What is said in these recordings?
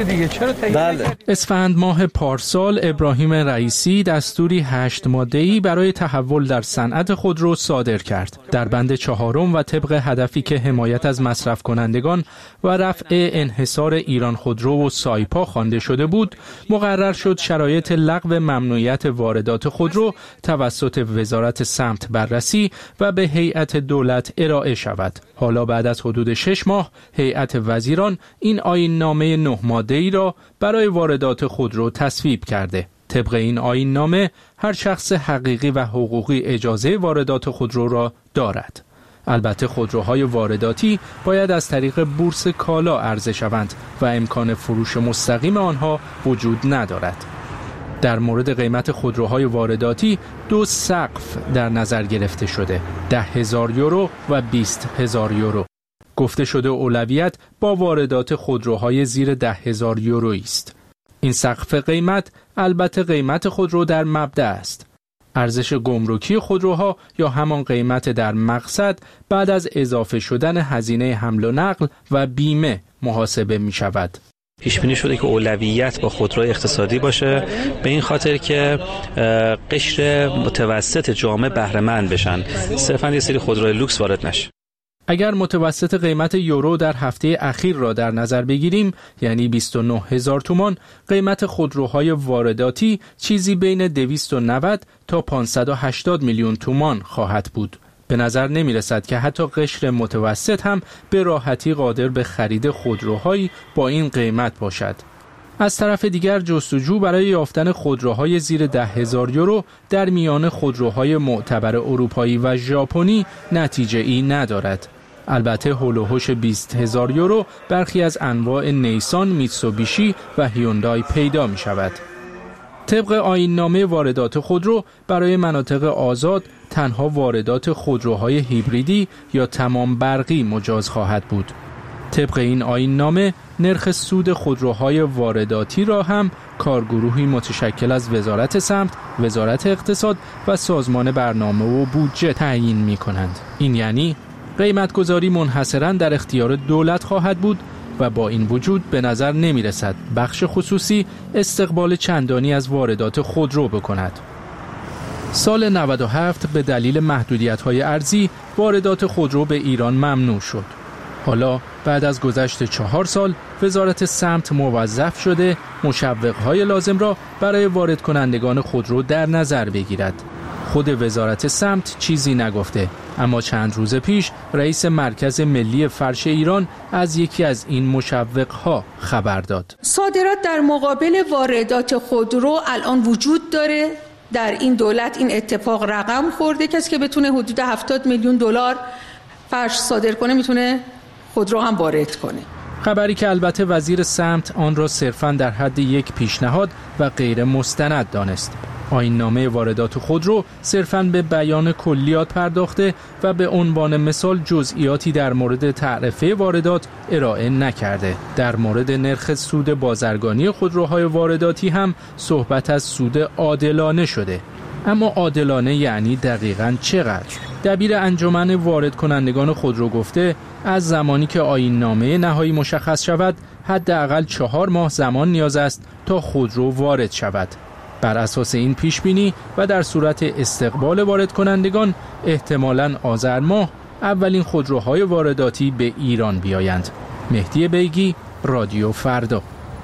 دیگه، چرا تهیه نکردی؟ اسفند ماه پارسال ابراهیم رئیسی دستوری 8 ماده‌ای برای تحول در صنعت خودرو صادر کرد. در بند 4 و طبق هدفی که حمایت از مصرف کنندگان و رفع انحصار ایران خودرو و سایپا خوانده شده بود، مقرر شد شرایط لغو ممنوعیت واردات خودرو توسط وزارت سمت بررسی و به هیئت دولت ارائه شود. حالا بعد از حدود 6 ماه هیئت وزیران این آیین نامه 9 ماده‌ای را برای واردات خودرو تصویب کرده. طبق این آیین نامه هر شخص حقیقی و حقوقی اجازه واردات خودرو را دارد. البته خودروهای وارداتی باید از طریق بورس کالا عرضه شوند و امکان فروش مستقیم آنها وجود ندارد. در مورد قیمت خودروهای وارداتی 2 سقف در نظر گرفته شده: 10,000 یورو و 20,000 یورو. گفته شده اولویت با واردات خودروهای زیر 10,000 یورویی است. این سقف قیمت البته قیمت خودرو در مبدأ است. ارزش گمرکی خودروها یا همان قیمت در مقصد بعد از اضافه شدن هزینه حمل و نقل و بیمه محاسبه می شود. پیش بینی شده که اولویت با خودروی اقتصادی باشه، به این خاطر که قشر متوسط جامعه بهره مند بشن، صرفاً یه سری خودروی لوکس وارد نشه. اگر متوسط قیمت یورو در هفته اخیر را در نظر بگیریم، یعنی 29,000 تومان، قیمت خودروهای وارداتی چیزی بین 290 تا 580 میلیون تومان خواهد بود. به نظر نمی رسد که حتی قشر متوسط هم به راحتی قادر به خرید خودروهایی با این قیمت باشد. از طرف دیگر جستجو برای یافتن خودروهای زیر 10,000 یورو در میان خودروهای معتبر اروپایی و ژاپنی نتیجه ای ندارد. البته هول و هوش 20,000 یورو برخی از انواع نیسان، میتسوبیشی و هیوندای پیدا می شود. طبق آیین نامه واردات خودرو برای مناطق آزاد تنها واردات خودروهای هیبریدی یا تمام برقی مجاز خواهد بود. طبق این آیین نامه نرخ سود خودروهای وارداتی را هم کارگروهی متشکل از وزارت سمت، وزارت اقتصاد و سازمان برنامه و بودجه تعیین می کنند. این یعنی قیمتگذاری منحصراً در اختیار دولت خواهد بود و با این وجود به نظر نمی رسد بخش خصوصی استقبال چندانی از واردات خودرو بکند. سال 97 به دلیل محدودیت‌های ارزی واردات خودرو به ایران ممنوع شد. حالا بعد از گذشت 4 سال وزارت سمت موظف شده مشوق‌های لازم را برای وارد کنندگان خودرو در نظر بگیرد. خود وزارت سمت چیزی نگفته، اما چند روز پیش رئیس مرکز ملی فرش ایران از یکی از این مشوق‌ها خبر داد. صادرات در مقابل واردات خودرو الان وجود داره. در این دولت این اتفاق رقم خورده، کسی که بتونه حدود 70 میلیون دلار فرش صادر کنه میتونه خودرو هم وارد کنه. خبری که البته وزیر سمت آن را صرفاً در حد یک پیشنهاد و غیر مستند دانست. آیین نامه واردات خودرو صرفاً به بیان کلیات پرداخته و به عنوان مثال جزئیاتی در مورد تعرفه واردات ارائه نکرده. در مورد نرخ سود بازرگانی خودروهای وارداتی هم صحبت از سود عادلانه شده. اما عادلانه یعنی دقیقاً چقدر؟ دبیر انجمن وارد کنندگان خودرو گفته از زمانی که آیین نامه نهایی مشخص شود حداقل 4 ماه زمان نیاز است تا خودرو وارد شود. بر اساس این پیش بینی و در صورت استقبال وارد کنندگان احتمالاً آذر ماه اولین خودروهای وارداتی به ایران بیایند. مهدی بیگی، رادیو فردا.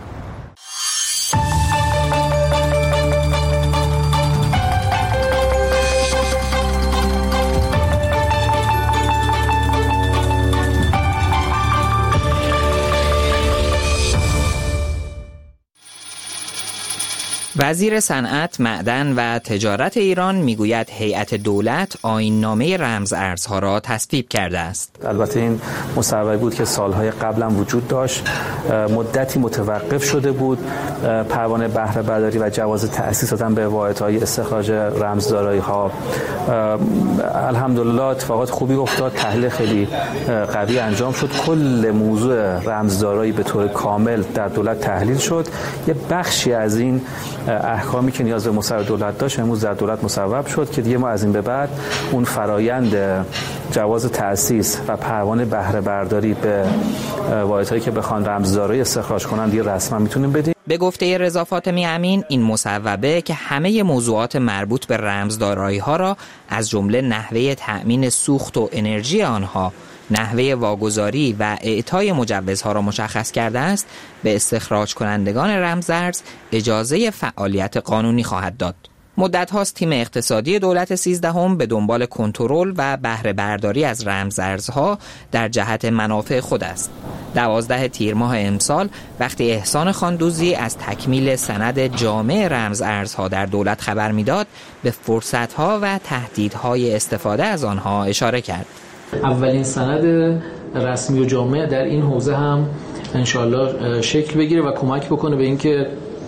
وزیر صنعت، معدن و تجارت ایران میگوید هیئت دولت آیین‌نامه رمز ارزها را تصویب کرده است. البته این مصوبه بود که سالهای قبلا وجود داشت، مدتی متوقف شده بود. پروانه بهره برداری و جواز تأسیس دادن به واحدهای استخراج رمزدارایی‌ها. الحمدلله اتفاقات خوبی افتاد، تحلیل خیلی قوی انجام شد. کل موضوع رمزدارایی به طور کامل در دولت تحلیل شد. یه بخشی از این احکامی که نیاز به مصوب دولت داشت امروز در دولت مصوب شد که دیگه ما از این به بعد اون فرایند جواز تأسیس و پروانه بهره برداری به واحدهایی که بخوان رمزدارایی استخراج کنن دیگه رسما میتونیم بدیم. به گفته رضا فاطمی امین، این مصوبه که همه موضوعات مربوط به رمزدارایی‌ها را از جمله نحوه تأمین سوخت و انرژی آنها، نحوه واگذاری و اعطای مجوزها را مشخص کرده است، به استخراج کنندگان رمزارز اجازه فعالیت قانونی خواهد داد. مدت هاست تیم اقتصادی دولت 13 به دنبال کنترل و بهره برداری از رمزارزها در جهت منافع خود است. 12 تیر ماه امسال وقتی احسان خاندوزی از تکمیل سند جامع رمزارزها در دولت خبر میداد، به فرصتها و تهدیدهای استفاده از آنها اشاره کرد. اولین سند رسمی و جامع در این حوزه هم انشالله شکل بگیره و کمک بکنه به اینکه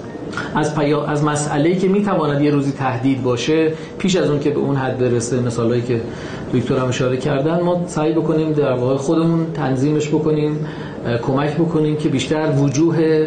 از مسئله‌ای که میتواند یه روزی تهدید باشه پیش از اون که به اون حد برسه، مثالایی که دکتر هم اشاره کردن، ما سعی بکنیم در واقع خودمون تنظیمش بکنیم، کمک بکنیم که بیشتر وجوه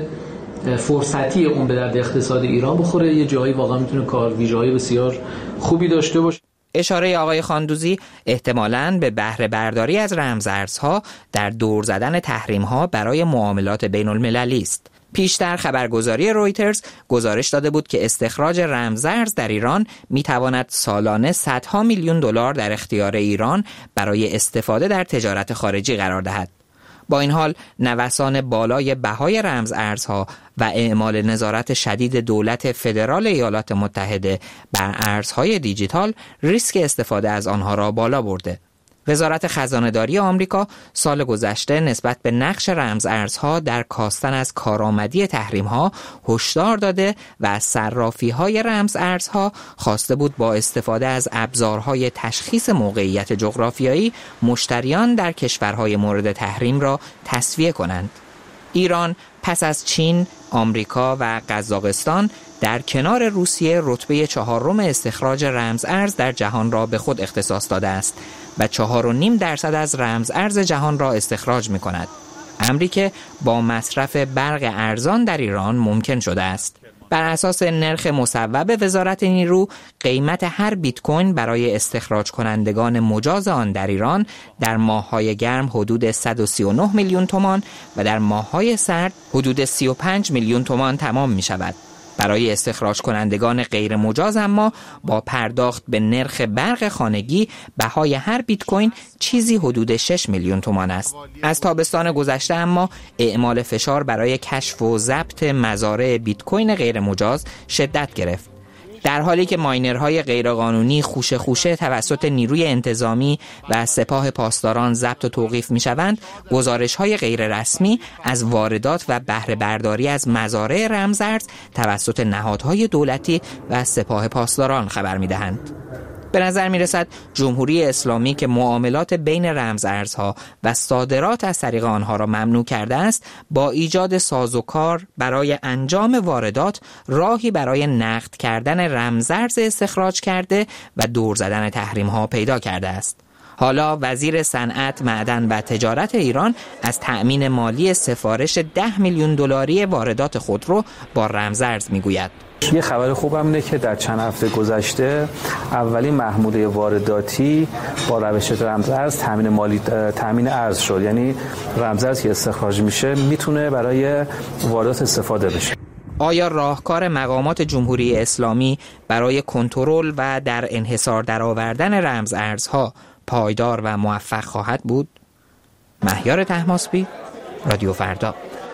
فرصتی اون به درد اقتصاد ایران بخوره. یه جایی واقعا میتونه کار ویژه‌های بسیار خوبی داشته باشه. اشاره آقای خاندوزی احتمالاً به بهره برداری از رمزارزها در دور زدن تحریم‌ها برای معاملات بین المللی است. پیشتر خبرگزاری رویترز گزارش داده بود که استخراج رمزارز در ایران میتواند سالانه صدها میلیون دلار در اختیار ایران برای استفاده در تجارت خارجی قرار دهد. با این حال نوسان بالای بهای رمزارزها و اعمال نظارت شدید دولت فدرال ایالات متحده بر ارزهای دیجیتال ریسک استفاده از آنها را بالا برده. وزارت خزانه‌داری آمریکا سال گذشته نسبت به نقش رمزارزها در کاستن از کارآمدی تحریم‌ها هشدار داده و از صرافی‌های رمزارزها خواسته بود با استفاده از ابزارهای تشخیص موقعیت جغرافیایی مشتریان در کشورهای مورد تحریم را تسویه کنند. ایران پس از چین، آمریکا و قزاقستان در کنار روسیه رتبه 4 استخراج رمزارز در جهان را به خود اختصاص داده است و 4.5% از رمزارز جهان را استخراج می کند. امری که با مصرف برق ارزان در ایران ممکن شده است. بر اساس نرخ مصوب وزارت نیرو، قیمت هر بیت کوین برای استخراج کنندگان مجاز آن در ایران در ماه‌های گرم حدود 139 میلیون تومان و در ماه‌های سرد حدود 35 میلیون تومان تمام می شود. برای استخراج کنندگان غیر مجاز اما با پرداخت به نرخ برق خانگی بهای هر بیت کوین چیزی حدود 6 میلیون تومان است. از تابستان گذشته اما اعمال فشار برای کشف و ضبط مزارع بیت کوین غیر مجاز شدت گرفت. در حالی که ماینرهای غیرقانونی خوشه توسط نیروی انتظامی و سپاه پاسداران ضبط و توقیف می‌شوند، گزارش‌های غیر رسمی از واردات و بهره برداری از مزارع رمزارز توسط نهادهای دولتی و سپاه پاسداران خبر می‌دهند. به نظر می‌رسد جمهوری اسلامی که معاملات بین رمزارزها و صادرات از طریق آنها را ممنوع کرده است، با ایجاد سازوکار برای انجام واردات راهی برای نقد کردن رمزارز استخراج کرده و دور زدن تحریم‌ها پیدا کرده است. حالا وزیر صنعت، معدن و تجارت ایران از تأمین مالی سفارش 10 میلیون دلاری واردات خودرو با رمزارز میگوید. یه خبر خوبم اینه که در چند هفته گذشته اولین محموله وارداتی با روش رمزارز تامین ارز شد. یعنی رمزارز که استخراج میشه میتونه برای واردات استفاده بشه. آیا راهکار مقامات جمهوری اسلامی برای کنترل و در انحصار درآوردن رمزارزها پایدار و موفق خواهد بود؟ مهیار طهماسبی، رادیو فردا.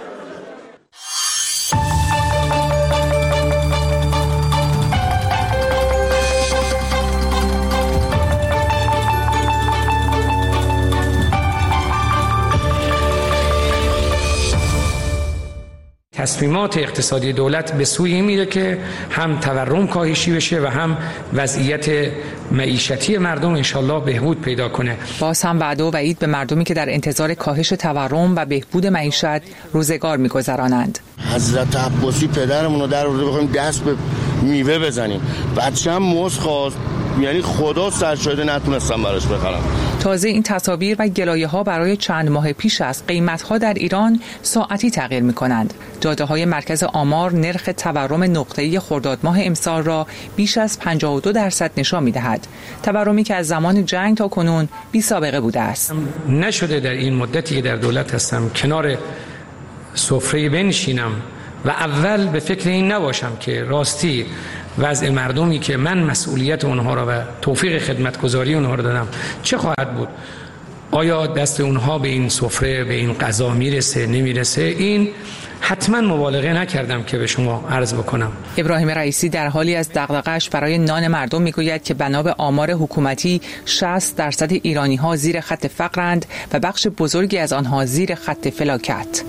تصمیمات اقتصادی دولت به سوی این میره که هم تورم کاهشی بشه و هم وضعیت معیشتی مردم انشالله بهبود پیدا کنه. باز هم وعده و وعید به مردمی که در انتظار کاهش تورم و بهبود معیشت روزگار میگذرانند. حضرت عباسی پدرمون رو در آورده بخوایم دست به میوه بزنیم. بچه‌م موز خواست، یعنی خدا سرشاهده نتونستم براش بخرم. تازه این تصاویر و گلایه‌ها برای چند ماه پیش از قیمت‌ها در ایران ساعتی تغییر می‌کنند. داده‌های مرکز آمار نرخ تورم نقطه‌ای خرداد ماه امسال را بیش از 52% نشان می‌دهد. تورمی که از زمان جنگ تا کنون بی‌سابقه بوده است. نشده در این مدتی که در دولت هستم کنار سفره بنشینم و اول به فکر این نباشم که راستی وضع مردمی که من مسئولیت اونها را و توفیق خدمتگزاری اونها را دادم چه خواهد بود؟ آیا دست اونها به این سفره، به این غذا میرسه نمیرسه؟ این حتما مبالغه نکردم که به شما عرض بکنم. ابراهیم رئیسی در حالی از دغدغه‌اش برای نان مردم میگوید که بنا به آمار حکومتی 60% ایرانی‌ها زیر خط فقرند و بخش بزرگی از آنها زیر خط فلاکت.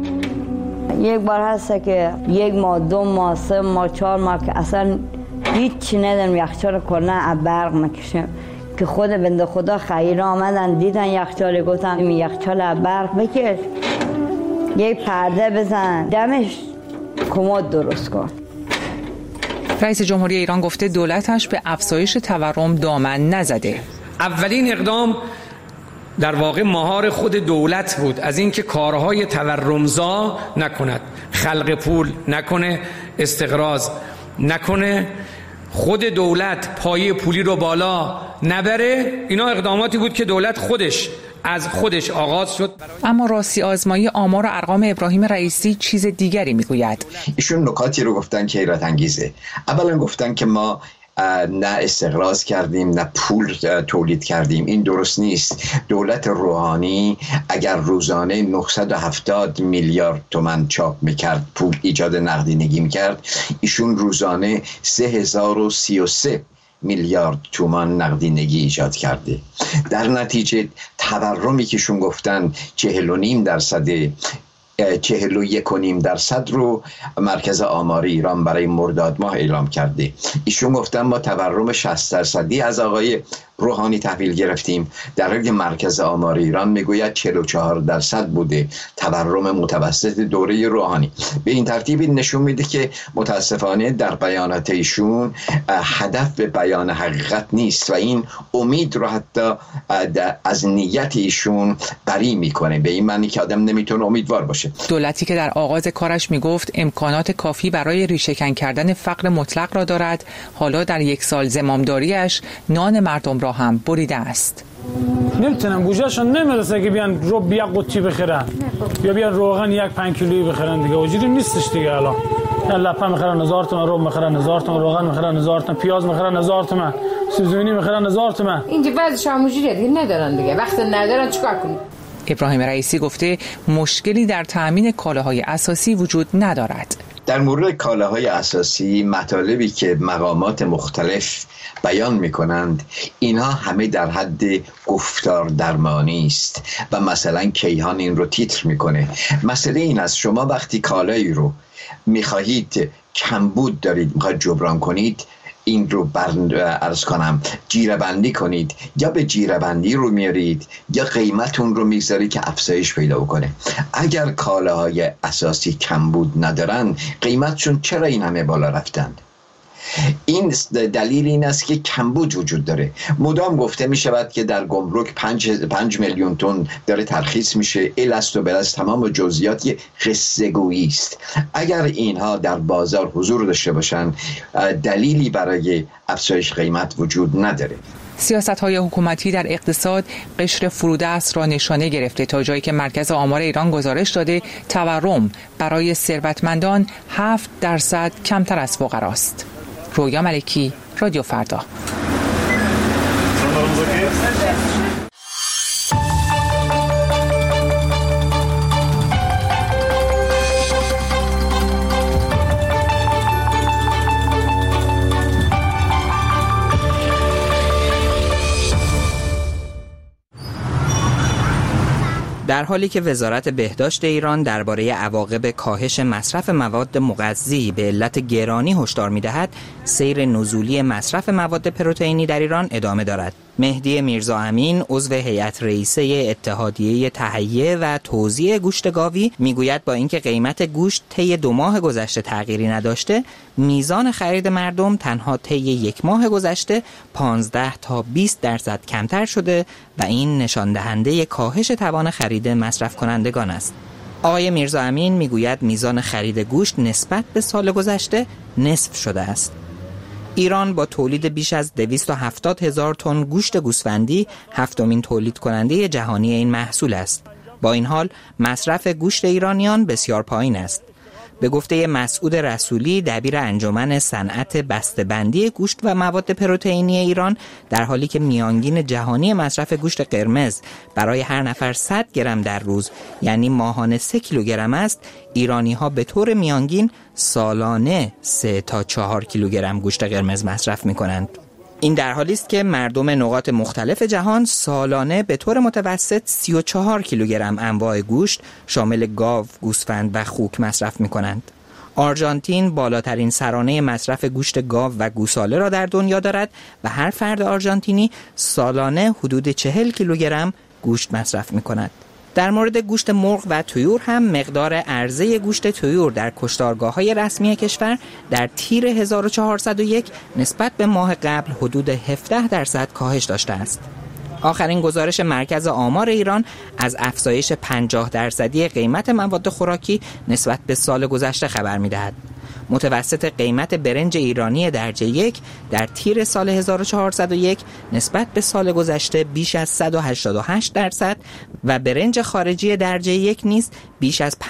یک بار هست که 1 ماه 2 ماه 3 ماه 4 ماه که اصلا هیچ ندارم یخچال کلا برق نکشم که خود بنده خدا خیره آمدن دیدن یخچال گفتن این یخچال برق بکش یک پرده بزن دمش کمد درست کن. رئیس جمهوری ایران گفته دولتش به افزایش تورم دامن نزده. اولین اقدام در واقع مهار خود دولت بود از اینکه کارهای تورمزا نکند، خلق پول نکنه، استقراض نکنه، خود دولت پایه پولی رو بالا نبره. اینا اقداماتی بود که دولت از خودش آغاز شد. اما راستی آزمایی آمار و ارقام ابراهیم رئیسی چیز دیگری میگوید. ایشون نکاتی رو گفتن که حیرت انگیزه. اولا گفتن که ما نه استقراض کردیم نه پول تولید کردیم. این درست نیست. دولت روحانی اگر روزانه 970 میلیارد تومان چاپ میکرد، پول ایجاد نقدینگی میکرد، ایشون روزانه 3033 میلیارد تومان نقدینگی ایجاد کرده. در نتیجه تورمی که شون گفتن 40.5%، 41.5% رو مرکز آمار ایران برای مرداد ماه اعلام کرده. ایشون گفتن ما تورم 60% از آقای روحانی تحویل گرفتیم، در حالی که مرکز آمار ایران میگوید 44% بوده تورم متوسط دوره روحانی. به این ترتیب نشون میده که متاسفانه در بیانات ایشون هدف به بیان حقیقت نیست و این امید رو حتی از نیت ایشون بری میکنه، به این معنی که آدم نمیتونه امیدوار باشه. دولتی که در آغاز کارش میگفت امکانات کافی برای ریشه‌کن کردن فقر مطلق را دارد، حالا در 1 سال زمامداریش نان مردم را هم بریده است. نمیتونن بوجهشون نمیرسه که بیان رو یک قوطی بخرن یا بیان روغن 1-5 کیلویی بخرن دیگه. وجودی نیستش دیگه. الان لپه میخرن 1000 تومان، رو میخرن 1000 تومان، روغن میخرن 1000 تومان، پیاز میخرن 1000 تومان، سوزونی میخرن 1000 تومان. اینجا بعضیش همونجوریه دیگه، ندارن دیگه. وقتی ندارن چیکار کنن؟ ابراهیم رئیسی گفته مشکلی در تامین کالاهای اساسی وجود ندارد. در مورد کالاهای اساسی مطالبی که مقامات مختلف بیان میکنند اینها همه در حد گفتار درمانی است و مثلا کیهان این رو تیتر میکنه. مسئله این است شما وقتی کالایی رو میخواهید کمبود دارید میخواهید جبران کنید، این رو عرض کنم جیره‌بندی کنید، یا به جیره‌بندی رو میارید یا قیمتون رو میذارید که افزایش پیدا کنه. اگر کالاهای اساسی کمبود ندارن قیمتشون چرا این همه بالا رفتن؟ این دلیل این است که کمبود وجود داره. مدام گفته می شود که در گمرک 5 میلیون تن داره ترخیص میشه. الست و بلست تمام جزئیات قصه گویی است. اگر اینها در بازار حضور داشته باشن دلیلی برای افزایش قیمت وجود نداره. سیاست‌های حکومتی در اقتصاد قشر فرودست را نشانه گرفته تا جایی که مرکز آمار ایران گزارش داده تورم برای ثروتمندان 7% کمتر از فقراست. رویا ملکی، رادیو فردا. در حالی که وزارت بهداشت ایران درباره عواقب کاهش مصرف مواد مغذی به علت گرانی هشدار می‌دهد، سیر نزولی مصرف مواد پروتئینی در ایران ادامه دارد. مهدی میرزا امین، عضو هیئت رئیسه اتحادیه تهیه و توزیع گوشت گاوی، میگوید با اینکه قیمت گوشت طی 2 ماه گذشته تغییری نداشته، میزان خرید مردم تنها طی 1 ماه گذشته 15 تا 20% کمتر شده و این نشان دهنده کاهش توان خرید مصرف کنندگان است. آقای میرزا امین میگوید میزان خرید گوشت نسبت به سال گذشته نصف شده است. ایران با تولید بیش از 270,000 تن گوشت گوسفندی 7مین تولید کننده جهانی این محصول است. با این حال مصرف گوشت ایرانیان بسیار پایین است. به گفته مسعود رسولی، دبیر انجمن صنعت بسته‌بندی گوشت و مواد پروتئینی ایران، در حالی که میانگین جهانی مصرف گوشت قرمز برای هر نفر 100 گرم در روز یعنی ماهانه 3 کیلوگرم است، ایرانی‌ها به طور میانگین سالانه 3 تا 4 کیلوگرم گوشت قرمز مصرف می‌کنند. این در حالی است که مردم نقاط مختلف جهان سالانه به طور متوسط 34 کیلوگرم انواع گوشت شامل گاو، گوسفند و خوک مصرف می‌کنند. آرژانتین بالاترین سرانه مصرف گوشت گاو و گوساله را در دنیا دارد و هر فرد آرژانتینی سالانه حدود 40 کیلوگرم گوشت مصرف می‌کند. در مورد گوشت مرغ و طیور هم مقدار عرضه گوشت طیور در کشتارگاه‌های رسمی کشور در تیر 1401 نسبت به ماه قبل حدود 17% کاهش داشته است. آخرین گزارش مرکز آمار ایران از افزایش 50% قیمت مواد خوراکی نسبت به سال گذشته خبر می‌دهد. متوسط قیمت برنج ایرانی درجه 1 در تیر سال 1401 نسبت به سال گذشته بیش از 188% و برنج خارجی درجه 1 نیز بیش از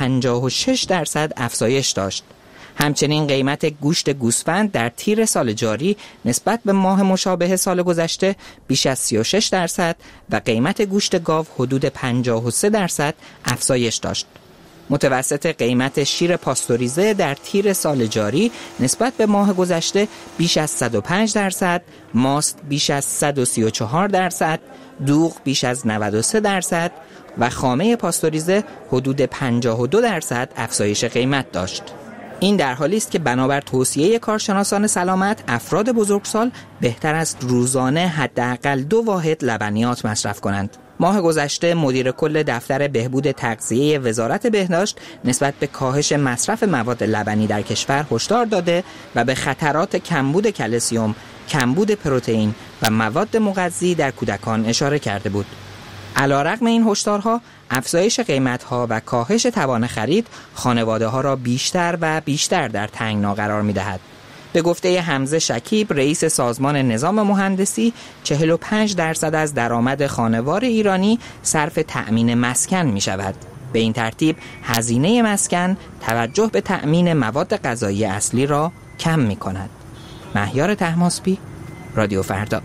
56% افزایش داشت. همچنین قیمت گوشت گوسفند در تیر سال جاری نسبت به ماه مشابه سال گذشته بیش از 36% و قیمت گوشت گاو حدود 53% افزایش داشت. متوسط قیمت شیر پاستوریزه در تیر سال جاری نسبت به ماه گذشته بیش از 105%، ماست بیش از 134%، دوغ بیش از 93% و خامه پاستوریزه حدود 52% افزایش قیمت داشت. این در حالی است که بنابر توصیه کارشناسان سلامت، افراد بزرگسال بهتر است روزانه حداقل 2 واحد لبنیات مصرف کنند. ماه گذشته مدیر کل دفتر بهبود تغذیه وزارت بهداشت نسبت به کاهش مصرف مواد لبنی در کشور هشدار داده و به خطرات کمبود کلسیم، کمبود پروتئین و مواد مغذی در کودکان اشاره کرده بود. علیرغم این هشدارها، افزایش قیمت‌ها و کاهش توان خرید خانواده‌ها را بیشتر و بیشتر در تنگنا قرار می‌دهد. به گفته حمزه شکیب، رئیس سازمان نظام مهندسی، 45% از درآمد خانوار ایرانی صرف تأمین مسکن می‌شود. به این ترتیب هزینه مسکن توجه به تأمین مواد غذایی اصلی را کم می‌کند. مهیار طهماسبی، رادیو فردا.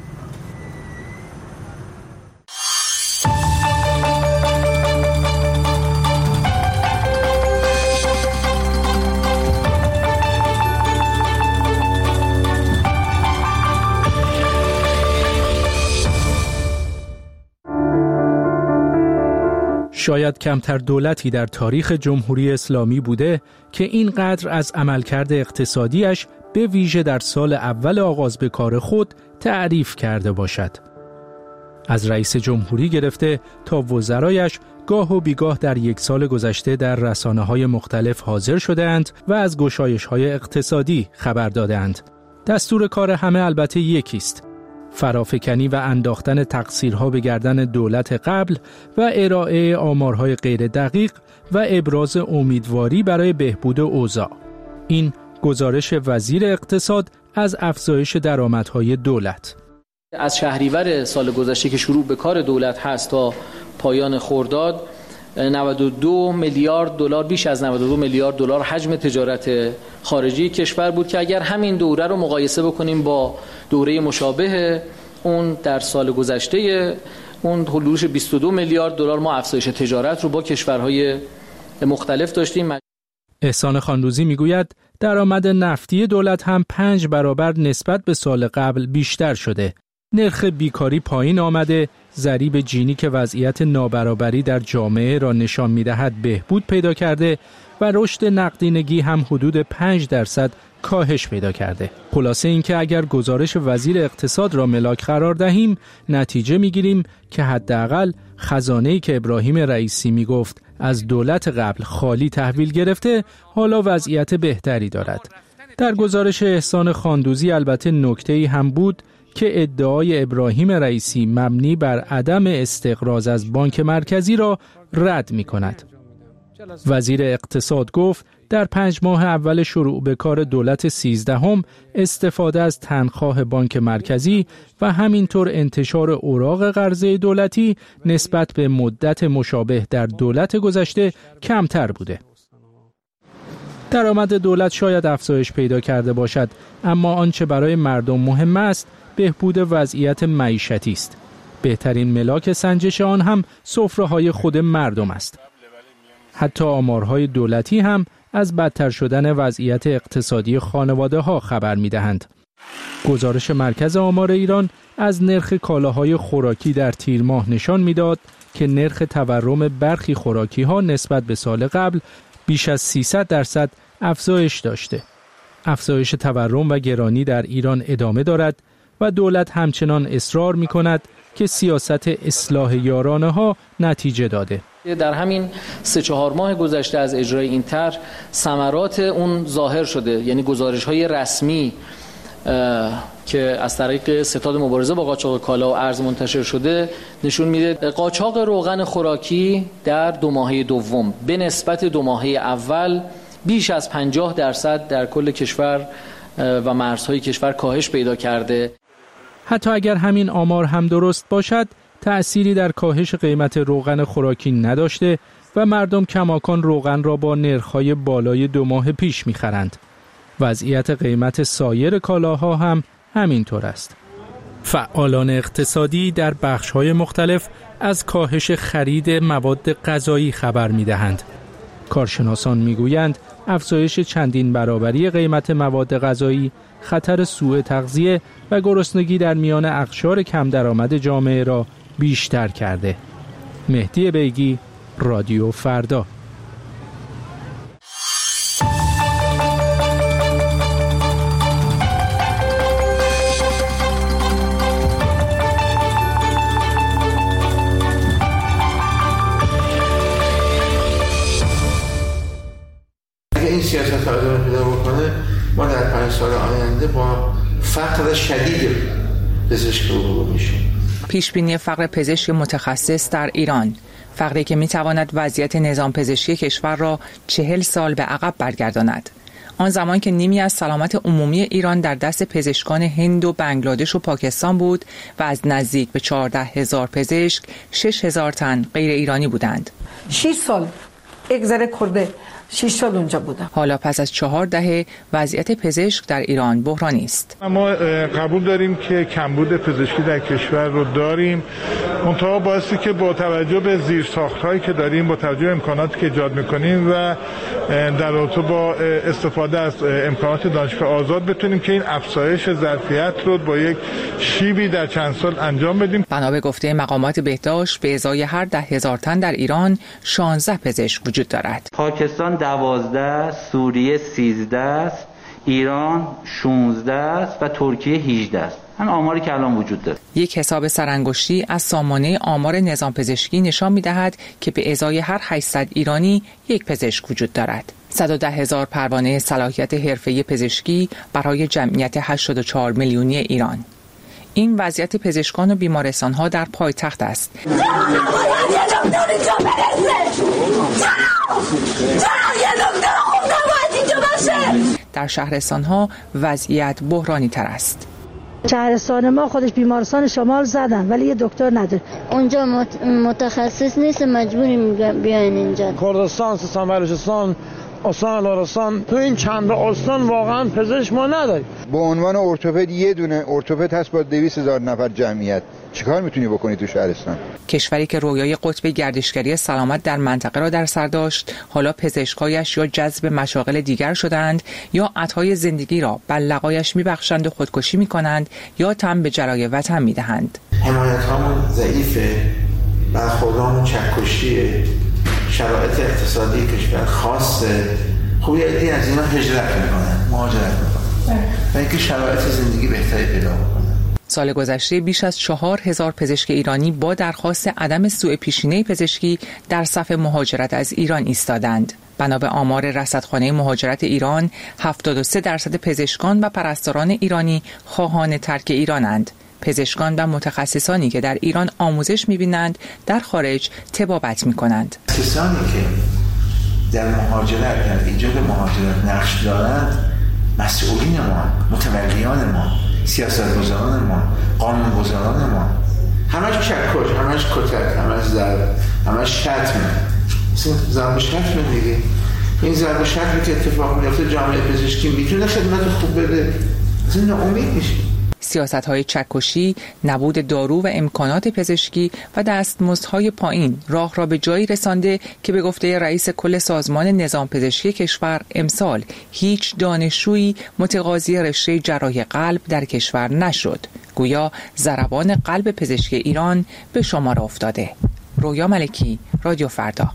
شاید کمتر دولتی در تاریخ جمهوری اسلامی بوده که اینقدر از عملکرد اقتصادیش به ویژه در سال اول آغاز به کار خود تعریف کرده باشد. از رئیس جمهوری گرفته تا وزرایش گاه و بیگاه در 1 سال گذشته در رسانه‌های مختلف حاضر شده‌اند و از گشایش‌های اقتصادی خبر داده‌اند. دستور کار همه البته یکیست: فرافکنی و انداختن تقصیرها به گردن دولت قبل و ارائه آمارهای غیر دقیق و ابراز امیدواری برای بهبود اوضاع. این گزارش وزیر اقتصاد از افزایش درآمدهای دولت. از شهریور سال گذشته که شروع به کار دولت هست تا پایان خرداد 92 میلیارد دلار، بیش از 92 میلیارد دلار حجم تجارت خارجی کشور بود که اگر همین دوره رو مقایسه بکنیم با دوره مشابه اون در سال گذشته، اون حدود 22 میلیارد دلار ما افزایش تجارت رو با کشورهای مختلف داشتیم. احسان خاندوزی میگوید درآمد نفتی دولت هم 5 برابر نسبت به سال قبل بیشتر شده. نرخ بیکاری پایین آمده، ضریب جینی که وضعیت نابرابری در جامعه را نشان می‌دهد بهبود پیدا کرده و و رشد نقدینگی هم حدود 5% کاهش پیدا کرده. خلاصه اینکه اگر گزارش وزیر اقتصاد را ملاک قرار دهیم، نتیجه میگیریم که حداقل خزانه‌ای که ابراهیم رئیسی میگفت از دولت قبل خالی تحویل گرفته، حالا وضعیت بهتری دارد. در گزارش احسان خاندوزی البته نکته‌ای هم بود که ادعای ابراهیم رئیسی مبنی بر عدم استقراض از بانک مرکزی را رد می‌کند. وزیر اقتصاد گفت در 5 ماه اول شروع به کار دولت 13 استفاده از تنخواه بانک مرکزی و همینطور انتشار اوراق قرضه دولتی نسبت به مدت مشابه در دولت گذشته کمتر بوده. درآمد دولت شاید افزایش پیدا کرده باشد، اما آنچه برای مردم مهم است بهبود وضعیت معیشتی است. بهترین ملاک سنجش آن هم سفره‌های خود مردم است. حتی آمارهای دولتی هم از بدتر شدن وضعیت اقتصادی خانواده‌ها خبر می‌دهند. گزارش مرکز آمار ایران از نرخ کالاهای خوراکی در تیر ماه نشان می‌داد که نرخ تورم برخی خوراکی‌ها نسبت به سال قبل بیش از 300% افزایش داشته. افزایش تورم و گرانی در ایران ادامه دارد و دولت همچنان اصرار می‌کند که سیاست اصلاح یارانه‌ها نتیجه داده. در همین 3-4 ماه گذشته از اجرای این طرح ثمرات اون ظاهر شده، یعنی گزارش‌های رسمی که از طریق ستاد مبارزه با قاچاق کالا و ارز منتشر شده نشون میده قاچاق روغن خوراکی در 2 ماهه دوم به نسبت 2 ماهه اول بیش از 50% در کل کشور و مرزهای کشور کاهش پیدا کرده. حتی اگر همین آمار هم درست باشد، تأثیری در کاهش قیمت روغن خوراکی نداشته و مردم کماکان روغن را با نرخ‌های بالای 2 ماه پیش می‌خرند. وضعیت قیمت سایر کالاها هم همینطور است. فعالان اقتصادی در بخش‌های مختلف از کاهش خرید مواد غذایی خبر می‌دهند. کارشناسان می‌گویند افزایش چندین برابری قیمت مواد غذایی خطر سوء تغذیه و گرسنگی در میان اقشار کم درآمد جامعه را بیشتر کرده. مهدی بیگی، رادیو فردا. اگه این سیاست ادامه پیدا بکنه، ما در 5 سال آینده با فقر شدید پزشک روبرو میشیم. پیشبینی فقر پزشک متخصص در ایران، فقری که میتواند وضعیت نظام پزشکی کشور را 40 سال به عقب برگرداند. آن زمان که نیمی از سلامت عمومی ایران در دست پزشکان هند و بنگلادش و پاکستان بود و از نزدیک به 14,000 پزشک 6,000 تن غیر ایرانی بودند. 6 سال اگذره کرده 6 سال اونجا بودم. حالا پس از 4 دهه وضعیت پزشک در ایران بحرانی است. ما قبول داریم که کمبود پزشکی در کشور رو داریم. منتها بایستی که با توجه به زیرساخت‌هایی که داریم، با توجه به امکاناتی که ایجاد می‌کنیم و در رابطه با استفاده از امکانات دانشگاه آزاد بتونیم که این افزایش ظرفیت رو با یک شیبی در چند سال انجام بدیم. بنا به گفته مقامات بهداشت به ازای هر 10,000 تن در ایران 16 پزشک وجود دارد. پاکستان 12، سوریه 13 است، ایران 16 است و ترکیه 18 است. همین آماری که الان وجود داره. یک حساب سرانگشتی از سامانه آمار نظام پزشکی نشان می‌دهد که به ازای هر 800 ایرانی یک پزشک وجود دارد. 110,000 پروانه صلاحیت حرفه‌ای پزشکی برای جمعیت 84 میلیونی ایران. این وضعیت پزشکان و بیمارستان‌ها در پایتخت است. در شهرستان‌ها وضعیت بحرانی تر است. شهرستان ما خودش بیمارستان شمال زدن ولی یه دکتر نداره. اونجا متخصص نیست، مجبوریم بیاین اینجا. کردستان، سیستان بلوچستان، استان لرستان، تو این چند استان واقعا پزشک ما نداریم. با عنوان ارتوپد یه دونه ارتوپد هست با 200,000 نفر جمعیت. چیکار میتونی بکنی تو شهرستان؟ کشوری که رویای قطب گردشگری سلامت در منطقه را در سر داشت، حالا پزشکایش یا جذب مشاغل دیگر شدند یا عطای زندگی را بر لقایش میبخشند و خودکشی میکنند یا تن به جلای وطن میدهند. حمایت‌هامون ضعیفه، برخوردامون چکشیه، شرایط اقتصادی کشور خاصه، خب یه عده‌ای از اینا هجرت میکنن، مهاجرت میکنن و اینکه شرایط زندگی بهتری پیدا کنن. سال گذشته بیش از 4000 پزشک ایرانی با درخواست عدم سوء پیشینه پزشکی در صف مهاجرت از ایران ایستادند. بنا به آمار رصدخانه مهاجرت ایران، 73% پزشکان و پرستاران ایرانی خواهان ترک ایرانند. پزشکان و متخصصانی که در ایران آموزش می‌بینند در خارج طبابت می‌کنند. کسانی که در مهاجرت، در ایجاد مهاجرت نقش دارند، مسئولین ما، متولیان ما، سیاستگزاران ما، قانونگذاران ما، همش چکش، همش کتک، همش ضرب، همش شتم. ضرب و شتم دیگه. این ضرب و شتمی که اتفاق میفته جامعه پزشکی میتونه خدمت خوب بده، از این ناامید میشه. سیاست‌های چکشی، نبود دارو و امکانات پزشکی و دستمزدهای پایین راه را به جایی رسانده که به گفته رئیس کل سازمان نظام پزشکی کشور امسال هیچ دانشجویی متقاضی رشته جراحی قلب در کشور نشد. گویا ضربان قلب پزشکی ایران به شمار افتاده. رویا ملکی، رادیو فردا.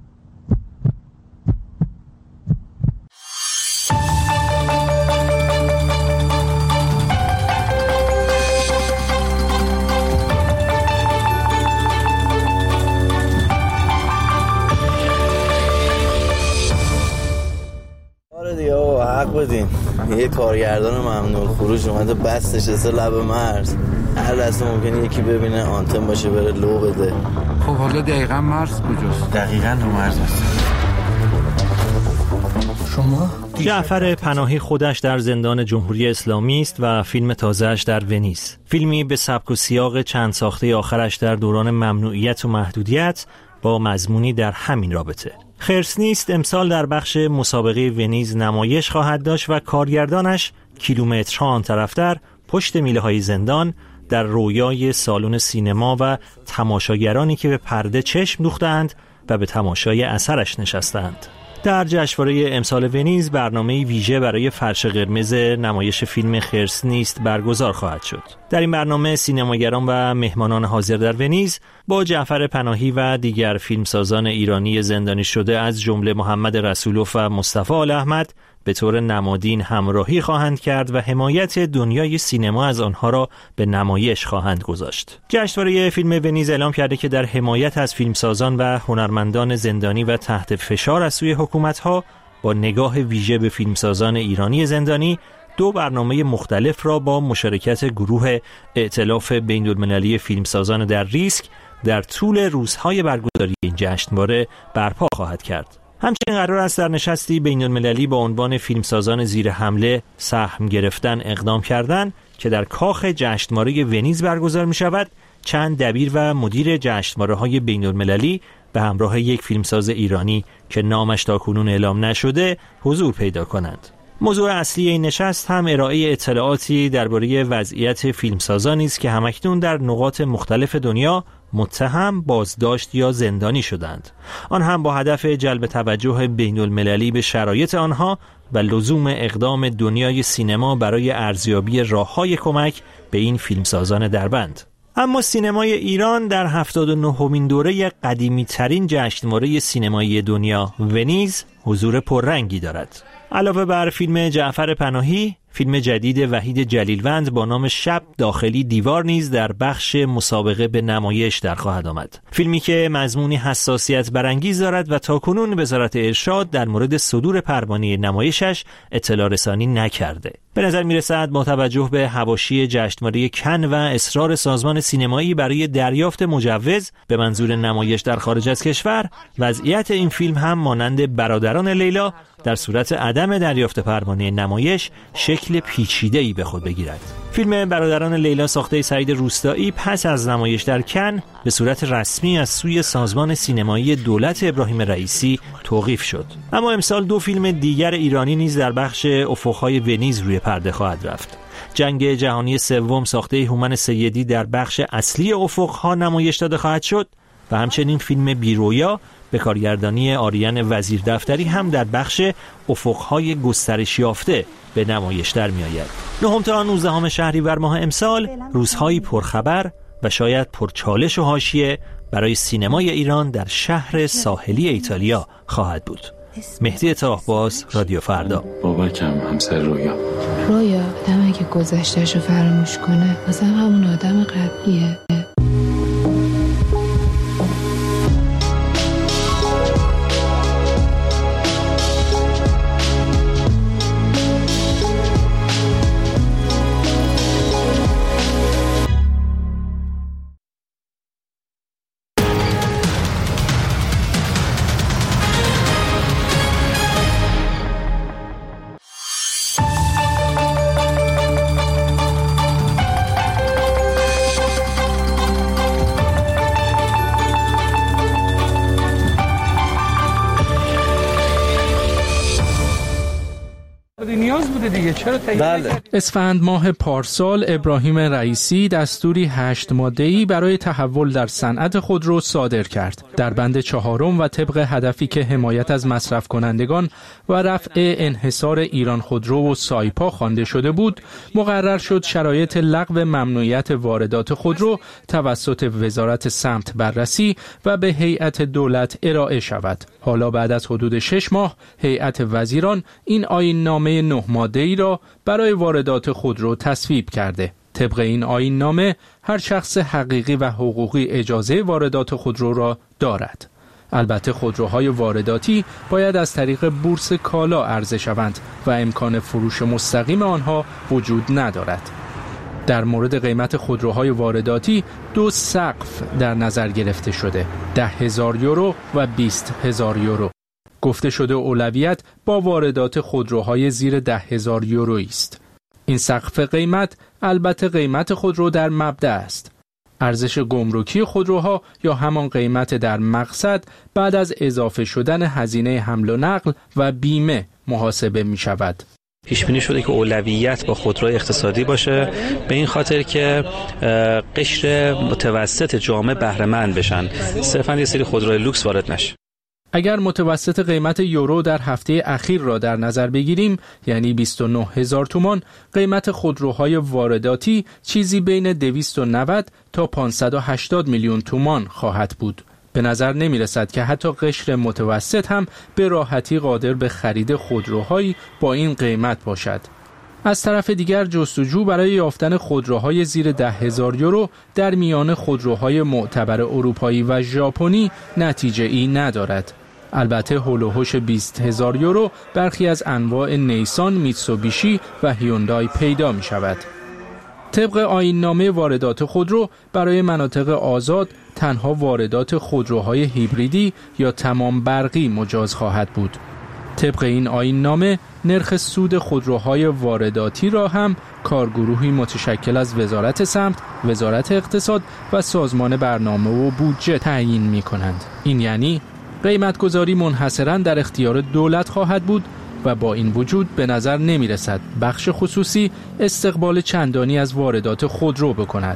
حق بدین، یه کارگردان ممنوع خروج اومده بس نشسته لب مرز، هر لحظه ممکنه یکی ببینه آنتن باشه بره لو بده. خب حالا دقیقا مرز کجاست؟ دقیقا رو مرز هست. شما؟ جعفر پناهی خودش در زندان جمهوری اسلامی است و فیلم تازه‌اش در ونیز. فیلمی به سبک و سیاق چند ساخته آخرش در دوران ممنوعیت و محدودیت با مضمونی در همین رابطه. خرس نیست امسال در بخش مسابقه ونیز نمایش خواهد داشت و کارگردانش کیلومترها آن طرفتر پشت میله های زندان در رویای سالن سینما و تماشاگرانی که به پرده چشم دوختند و به تماشای اثرش نشستند. در جشنواره امسال ونیز برنامه ویژه برای فرش قرمز نمایش فیلم خرس نیست برگزار خواهد شد. در این برنامه سینماگران و مهمانان حاضر در ونیز با جعفر پناهی و دیگر فیلمسازان ایرانی زندانی شده از جمله محمد رسولوف و مصطفی آل احمد به طور نمادین همراهی خواهند کرد و حمایت دنیای سینما از آنها را به نمایش خواهند گذاشت. جشنواره فیلم ونیز اعلام کرده که در حمایت از فیلمسازان و هنرمندان زندانی و تحت فشار از سوی حکومت‌ها با نگاه ویژه به فیلمسازان ایرانی زندانی 2 برنامه مختلف را با مشارکت گروه ائتلاف بین‌المللی فیلمسازان در ریسک در طول روزهای برگزاری این جشنواره برپا خواهد کرد. همچنین قرار است در نشستی بین‌المللی با عنوان فیلمسازان زیر حمله سهم گرفتن اقدام کردن که در کاخ جشنواره ونیز برگزار می شود چند دبیر و مدیر جشنواره‌های بین‌المللی به همراه یک فیلمساز ایرانی که نامش تاکنون اعلام نشده حضور پیدا کنند. موضوع اصلی این نشست هم ارائه اطلاعاتی درباره وضعیت فیلمسازانی است که همکنون در نقاط مختلف دنیا متهم، بازداشت یا زندانی شدند. آن هم با هدف جلب توجه بین‌المللی به شرایط آنها و لزوم اقدام دنیای سینما برای ارزیابی راه‌های کمک به این فیلمسازان دربند. اما سینمای ایران در 79مین دوره قدیمی‌ترین جشنواره سینمایی دنیا ونیز حضور پررنگی دارد. علاوه بر فیلم جعفر پناهی، فیلم جدید وحید جلیلوند با نام شب داخلی دیوار نیز در بخش مسابقه به نمایش در خواهد آمد. فیلمی که مضمونی حساسیت برانگیز دارد و تاکنون وزارت ارشاد در مورد صدور پروانه نمایشش اطلاع رسانی نکرده. به نظر می‌رسد با توجه به حواشی جشنواره کن و اصرار سازمان سینمایی برای دریافت مجوز به منظور نمایش در خارج از کشور، وضعیت این فیلم هم مانند برادران لیلا در صورت عدم دریافت پروانه نمایش شکل پیچیده‌ای به خود بگیرد. فیلم برادران لیلا ساخته سعید روستایی پس از نمایش در کن به صورت رسمی از سوی سازمان سینمایی دولت ابراهیم رئیسی توقیف شد. اما امسال 2 فیلم دیگر ایرانی نیز در بخش افق‌های ونیز روی پرده خواهد رفت. جنگ جهانی سوم ساخته هومن سیدی در بخش اصلی افق‌ها نمایش داده خواهد شد و همچنین فیلم بیرویا به کارگردانی آریان وزیر دفتری هم در بخش افق‌های گسترش یافته به نمایش در می‌آید. 9 تا 19 شهریور ماه امسال روزهایی پرخبر و شاید پرچالش و حاشیه برای سینمای ایران در شهر ساحلی ایتالیا خواهد بود. مهدی طاهباز، رادیو فردا. بابکم همسر رویا آدم که گذشته‌شو فراموش کنه مثلا همون آدم قبلیه. اسفند ماه پارسال ابراهیم رئیسی دستوری 8 ماده‌ای برای تحول در صنعت خودرو صادر کرد. در بند 4 و طبق هدفی که حمایت از مصرف کنندگان و رفع انحصار ایران خودرو و سایپا خوانده شده بود، مقرر شد شرایط لغو ممنوعیت واردات خودرو توسط وزارت سمت بررسی و به هیئت دولت ارائه شود. حالا بعد از حدود 6 ماه هیئت وزیران این آیین نامه 9 ماده‌ای را برای واردات خودرو تصویب کرده. طبق این آیین نامه هر شخص حقیقی و حقوقی اجازه واردات خودرو را دارد. البته خودروهای وارداتی باید از طریق بورس کالا عرضه شوند و امکان فروش مستقیم آنها وجود ندارد. در مورد قیمت خودروهای وارداتی 2 سقف در نظر گرفته شده: 10,000 یورو و 20,000 یورو. گفته شده اولویت با واردات خودروهای زیر 10,000 یورویی است. این سقف قیمت البته قیمت خودرو در مبدأ است. ارزش گمرکی خودروها یا همان قیمت در مقصد بعد از اضافه شدن هزینه حمل و نقل و بیمه محاسبه می شود. پیش بینی شده که اولویت با خودروی اقتصادی باشه، به این خاطر که قشر متوسط جامعه بهره مند بشن، صرفاً یه سری خودروی لوکس وارد نشه. اگر متوسط قیمت یورو در هفته اخیر را در نظر بگیریم، یعنی 29,000 تومان، قیمت خودروهای وارداتی چیزی بین 290 تا 580 میلیون تومان خواهد بود. به نظر نمی رسد که حتی قشر متوسط هم به راحتی قادر به خرید خودروهایی با این قیمت باشد. از طرف دیگر جستجو برای یافتن خودروهای زیر 10,000 یورو در میان خودروهای معتبر اروپایی و ژاپنی نتیجه ای ندارد. البته هول و هوش 20,000 یورو برخی از انواع نیسان، میتسوبیشی و هیوندای پیدا می شود. طبق آیین‌نامه واردات خودرو برای مناطق آزاد تنها واردات خودروهای هیبریدی یا تمام برقی مجاز خواهد بود. طبق این آیین‌نامه نرخ سود خودروهای وارداتی را هم کارگروهی متشکل از وزارت سمت، وزارت اقتصاد و سازمان برنامه و بودجه تعیین می‌کنند. این یعنی قیمت‌گذاری منحصراً در اختیار دولت خواهد بود و با این وجود به نظر نمی‌رسد بخش خصوصی استقبال چندانی از واردات خودرو بکند.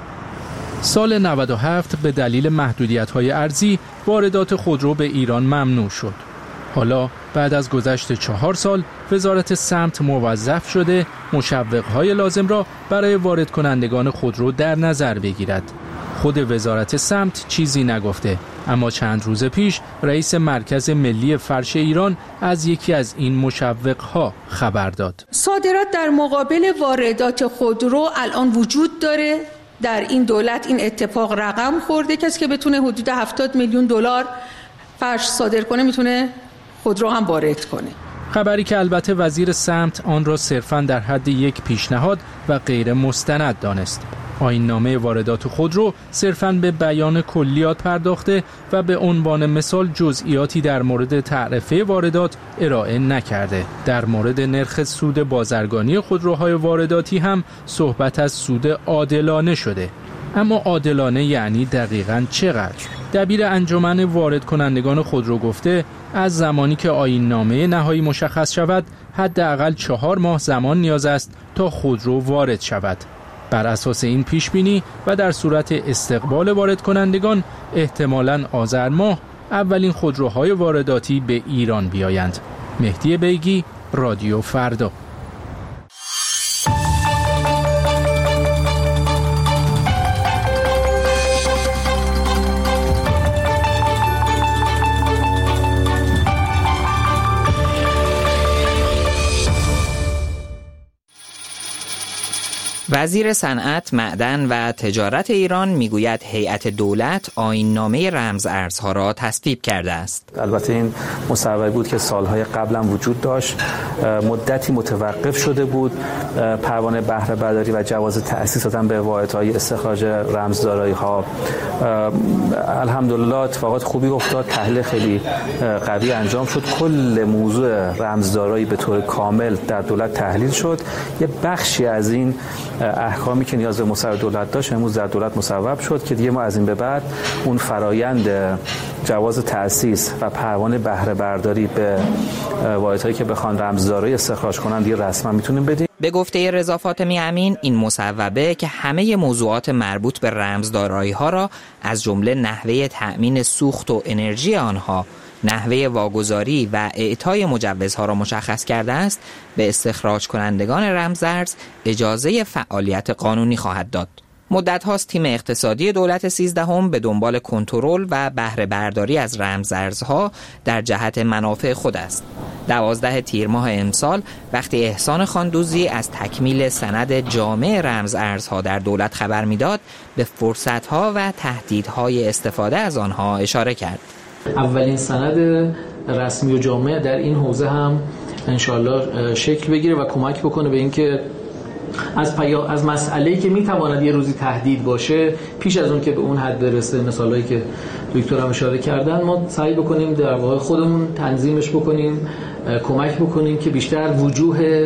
سال 97 به دلیل محدودیت‌های ارزی واردات خودرو به ایران ممنوع شد. حالا بعد از گذشت 4 سال وزارت سمت موظف شده مشوق‌های لازم را برای وارد کنندگان خودرو در نظر بگیرد. خود وزارت سمت چیزی نگفته، اما چند روز پیش رئیس مرکز ملی فرش ایران از یکی از این مشوق‌ها خبر داد. صادرات در مقابل واردات خودرو الان وجود داره. در این دولت این اتفاق رقم خورده. کسی که بتونه حدود 70 میلیون دلار فرش صادر کنه میتونه خودرو هم وارد کنه. خبری که البته وزیر سمت آن را صرفاً در حد یک پیشنهاد و غیر مستند دانست. آیین‌نامه واردات خودرو صرفاً به بیان کلیات پرداخته و به عنوان مثال جزئیاتی در مورد تعرفه واردات ارائه نکرده. در مورد نرخ سود بازرگانی خودروهای وارداتی هم صحبت از سود عادلانه شده. اما عادلانه یعنی دقیقاً چقدر؟ دبیر انجمن وارد کنندگان خودرو گفته از زمانی که آیین‌نامه نهایی مشخص شود حداقل 4 ماه زمان نیاز است تا خودرو وارد شود. بر اساس این پیش بینی و در صورت استقبال وارد کنندگان احتمالاً آذر ماه اولین خودروهای وارداتی به ایران بیایند. مهدی بیگی، رادیو فردا. وزیر صنعت، معدن و تجارت ایران میگوید هیئت دولت آیین‌نامه رمزارزها را تصویب کرده است. البته این مصوبه بود که سالهای قبل هم وجود داشت، مدتی متوقف شده بود. پروانه بهره برداری و جواز تأسیس دادن به واحدهای استخراج رمزدارایی‌ها، الحمدلله اتفاقات خوبی افتاد، تحلیل خیلی قوی انجام شد، کل موضوع رمزدارایی به طور کامل در دولت تحلیل شد. یه بخشی از این احکامی که نیاز به مصوب دولت داشت امروز در دولت مصوب شد که دیگه ما از این به بعد اون فرایند جواز تأسیس و پروانه بهره برداری به واحدهایی که بخوان رمزدارایی استخراج کنن دیگه رسما میتونیم بدیم. به گفته رضا فاطمی امین، این مصوبه که همه موضوعات مربوط به رمزدارایی‌ها را از جمله نحوه تأمین سوخت و انرژی آنها، نحوه واگذاری و اعطای مجوزها را مشخص کرده است، به استخراج کنندگان رمزارز اجازه فعالیت قانونی خواهد داد. مدت هاست تیم اقتصادی دولت 13 به دنبال کنترل و بهره برداری از رمزارزها در جهت منافع خود است. 12 تیر ماه امسال وقتی احسان خاندوزی از تکمیل سند جامع رمزارزها در دولت خبر میداد، به فرصتها و تهدیدهای استفاده از آنها اشاره کرد. اولین سند رسمی و جامع در این حوزه هم انشالله شکل بگیره و کمک بکنه به اینکه از مسئله‌ای که میتواند یه روزی تهدید باشه، پیش از اون که به اون حد برسه، مثالایی که دکتر هم اشاره کردن، ما سعی بکنیم در واقع خودمون تنظیمش بکنیم، کمک بکنیم که بیشتر وجوه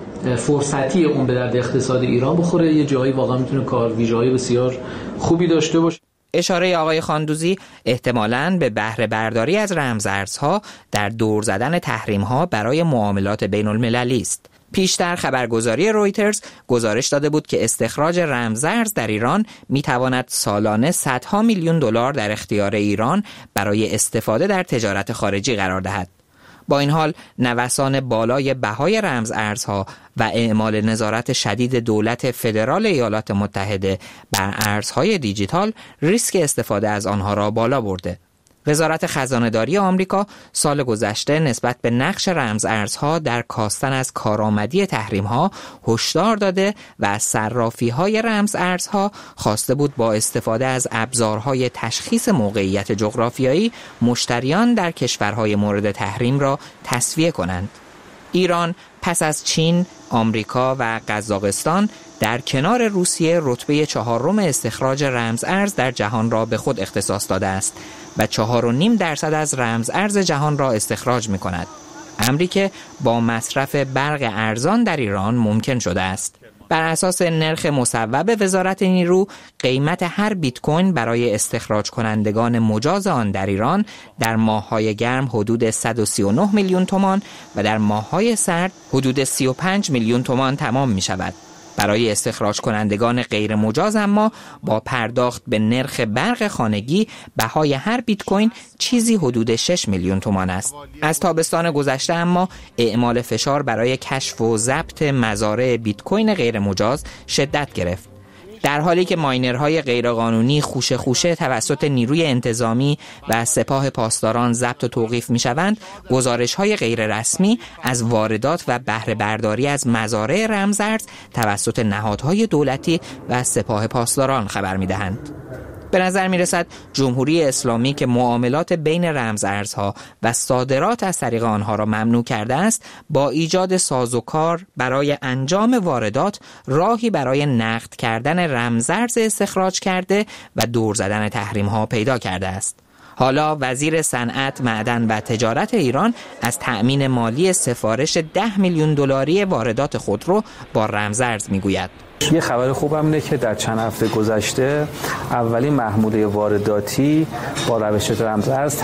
فرصتی اون به درد اقتصاد ایران بخوره. یه جایی واقعا میتونه ویژه‌های بسیار خوبی داشته باشه. اشاره آقای خاندوزی احتمالاً به بهره برداری از رمزارزها در دور زدن تحریم‌ها برای معاملات بین المللی است. پیشتر خبرگزاری رویترز گزارش داده بود که استخراج رمزارز در ایران میتواند سالانه صدها میلیون دلار در اختیار ایران برای استفاده در تجارت خارجی قرار دهد. با این حال نوسان بالای بهای رمزارزها و اعمال نظارت شدید دولت فدرال ایالات متحده بر ارزهای دیجیتال ریسک استفاده از آنها را بالا برده. وزارت خزانه‌داری آمریکا سال گذشته نسبت به نقش رمزارزها در کاستن از کارآمدی تحریم‌ها هشدار داده و از صرافی‌های رمزارزها خواسته بود با استفاده از ابزارهای تشخیص موقعیت جغرافیایی مشتریان در کشورهای مورد تحریم را تسویه کنند. ایران پس از چین، آمریکا و قزاقستان در کنار روسیه رتبه 4 استخراج رمزارز در جهان را به خود اختصاص داده است و 4.5% از رمزارز جهان را استخراج می کند. امری که با مصرف برق ارزان در ایران ممکن شده است. بر اساس نرخ مصوب وزارت نیرو، قیمت هر بیت کوین برای استخراج کنندگان مجاز آن در ایران در ماه‌های گرم حدود 139 میلیون تومان و در ماه‌های سرد حدود 35 میلیون تومان تمام می شود. برای استخراج کنندگان غیر مجاز اما با پرداخت به نرخ برق خانگی بهای هر بیت کوین چیزی حدود 6 میلیون تومان است. از تابستان گذشته اما اعمال فشار برای کشف و ضبط مزارع بیت کوین غیر مجاز شدت گرفت. در حالی که ماینرهای غیرقانونی خوشه توسط نیروی انتظامی و سپاه پاسداران ضبط و توقیف می‌شوند، گزارش‌های غیر رسمی از واردات و بهره برداری از مزارع رمزارز توسط نهادهای دولتی و سپاه پاسداران خبر می‌دهند. به نظر می‌رسد جمهوری اسلامی که معاملات بین رمزارزها و صادرات از طریق آنها را ممنوع کرده است، با ایجاد سازوکار برای انجام واردات راهی برای نقد کردن رمزارز استخراج کرده و دور زدن تحریم‌ها پیدا کرده است. حالا وزیر صنعت، معدن و تجارت ایران از تأمین مالی سفارش 10 میلیون دلاری واردات خودرو با رمزارز میگوید. یه خبر خوبم اینه که در چند هفته گذشته اولین محموله وارداتی با روش رمزارز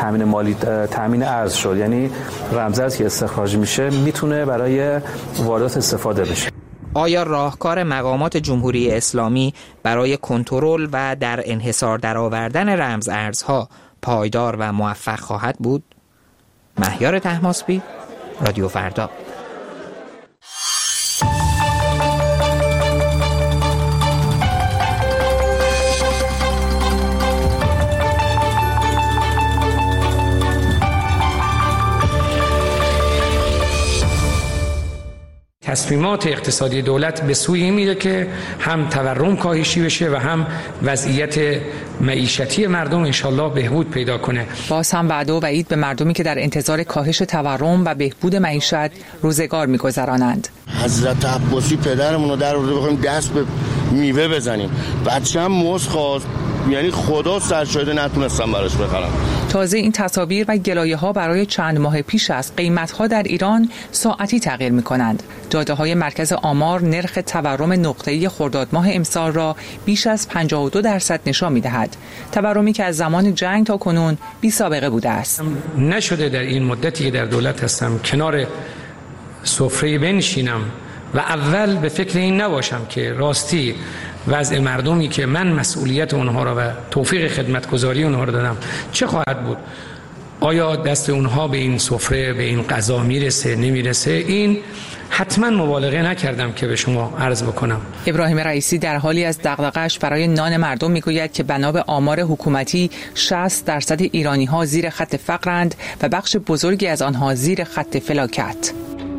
تامین ارز شد. یعنی رمزارز که استخراج میشه میتونه برای واردات استفاده بشه. آیا راهکار مقامات جمهوری اسلامی برای کنترل و در انحصار درآوردن رمزارزها پایدار و موفق خواهد بود؟ مهیار طهماسبی، رادیو فردا. تصمیمات اقتصادی دولت به سوی این میره که هم تورم کاهشی بشه و هم وضعیت معیشتی مردم انشالله بهبود پیدا کنه. باز هم وعده و وعید به مردمی که در انتظار کاهش تورم و بهبود معیشت روزگار می‌گذرانند. حضرت عباسی پدرمون رو در آورده بخوایم دست به میوه بزنیم. بچه‌م موز خواست، یعنی خدا سرشاهده نتونستم براش بخرم. تازه این تصاویر و گلایه‌ها برای چند ماه پیش از قیمت‌ها در ایران ساعتی تغییر می‌کنند. داده‌های مرکز آمار نرخ تورم نقطه‌ای خرداد ماه امسال را بیش از 52% نشان می‌دهد. تورمی که از زمان جنگ تا کنون بی‌سابقه بوده است. نشده در این مدتی که در دولت هستم کنار سفره بنشینم و اول به فکر این نباشم که راستی وضع مردمی که من مسئولیت اونها را و توفیق خدمتگزاری اونها را دادم چه خواهد بود؟ آیا دست اونها به این سفره، به این غذا میرسه نمیرسه؟ این حتما مبالغه نکردم که به شما عرض بکنم. ابراهیم رئیسی در حالی از دغدغه‌اش برای نان مردم میگوید که بنا به آمار حکومتی 60% ایرانی‌ها زیر خط فقرند و بخش بزرگی از آنها زیر خط فلاکت.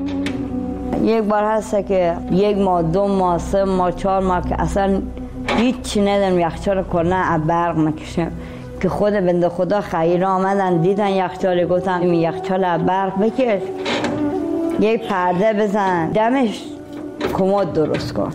یک بار هست که 1 ماه 2 ماه 3 ماه 4 ماه که اصلا هیچی ندارم یخچال کنه برق نکشم که خود بنده خدا خیره آمدن دیدن یخچال گفتن این یخچال برق بکش یک پرده بزن دمش کمد درست کن.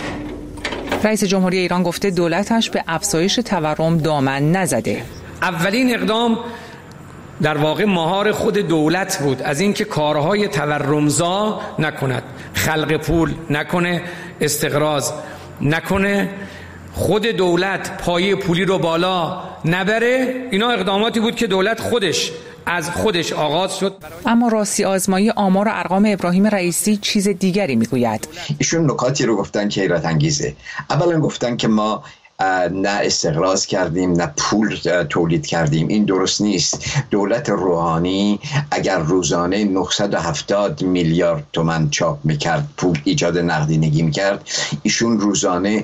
رئیس جمهوری ایران گفته دولتش به افزایش تورم دامن نزده. اولین اقدام در واقع مهار خود دولت بود از اینکه کارهای تورمزا نکند، خلق پول نکنه، استقراض نکنه، خود دولت پایه پولی رو بالا نبره. اینا اقداماتی بود که دولت از خودش آغاز شد. اما راستی آزمایی آمار و ارقام ابراهیم رئیسی چیز دیگری میگوید. ایشون نکاتی رو گفتن که حیرت انگیزه. اولا گفتن که ما نه استقراض کردیم نه پول تولید کردیم. این درست نیست. دولت روحانی اگر روزانه 970 میلیارد تومان چاپ میکرد، پول ایجاد نقدینگی میکرد، ایشون روزانه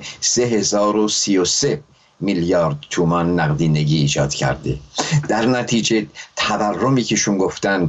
3033 میلیارد تومان نقدینگی ایجاد کرده. در نتیجه تورمی که شون گفتن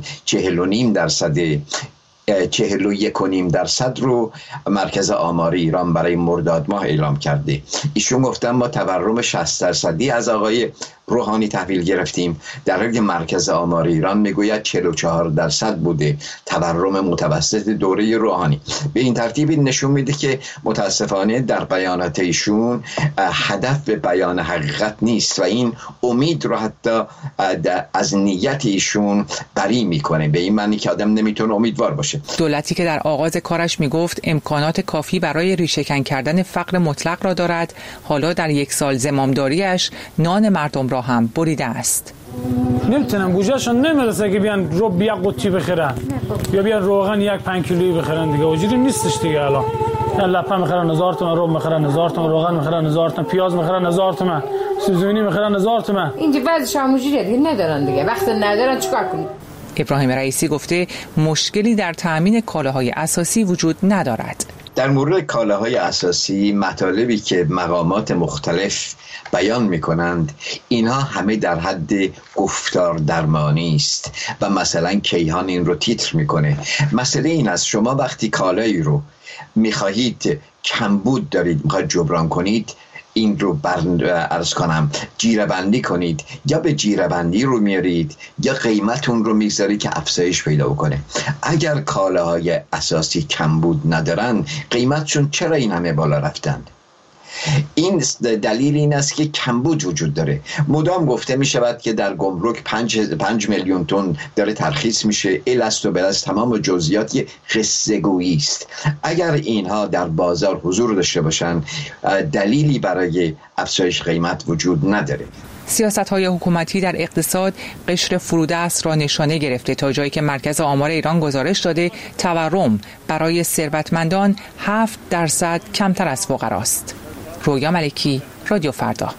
41.5% رو مرکز آمار ایران برای مرداد ماه اعلام کرده. ایشون گفتن ما تورم 60% از آقای روحانی تحویل گرفتیم، در حالی که مرکز آمار ایران میگوید 44% بوده تورم متوسط دوره روحانی. به این ترتیب نشون میده که متاسفانه در بیانات ایشون هدف به بیان حقیقت نیست و این امید رو حتی از نیت ایشون بری میکنه، به این معنی که آدم نمیتونه امیدوار باشه. دولتی که در آغاز کارش میگفت امکانات کافی برای ریشه‌کن کردن فقر مطلق را دارد، حالا در 1 سال زمامداریش نان مردم را هم بریده است. نمیتونم گوشه‌شون نمیرسه که بیان رو یک قوطی بخرن یا بیان روغن 1-5 کیلویی بخرن دیگه. اونجوری نیستش دیگه. الان لپه میخرن 1000 تومان، رو میخرن 1000 تومان، روغن میخرن 1000 تومان، پیاز میخرن 1000 تومان، سوزونی میخرن 1000 تومان. اینجا بعضیش همونجوریه دیگه، ندارن دیگه. وقتی ندارن چیکار کنیم؟ ابراهیم رئیسی گفته مشکلی در تامین کالاهای اساسی وجود ندارد. در مورد کالاهای اساسی مطالبی که مقامات مختلف بیان میکنند اینها همه در حد گفتار درمانی است و مثلا کیهان این رو تیتر میکنه. مسئله این است شما وقتی کالایی رو میخواهید کمبود دارید میخواهید جبران کنید، این رو عرض کنم جیره‌بندی کنید، یا به جیره‌بندی رو میارید یا قیمتون رو میذارید که افزایش پیدا بکنه. اگر کالاهای اساسی کمبود ندارن قیمتشون چرا این همه بالا رفتند؟ این دلیل این است که کمبود وجود داره. مدام گفته می شود که در گمرک 5 میلیون تن داره ترخیص میشه. الست و بلست تمام جزئیات قصه گویی است. اگر اینها در بازار حضور داشته باشن دلیلی برای افزایش قیمت وجود نداره. سیاست‌های حکومتی در اقتصاد قشر فرودست را نشانه گرفته تا جایی که مرکز آمار ایران گزارش داده تورم برای ثروتمندان 7% کمتر از فقراست. رویا ملکی، رادیو فردا.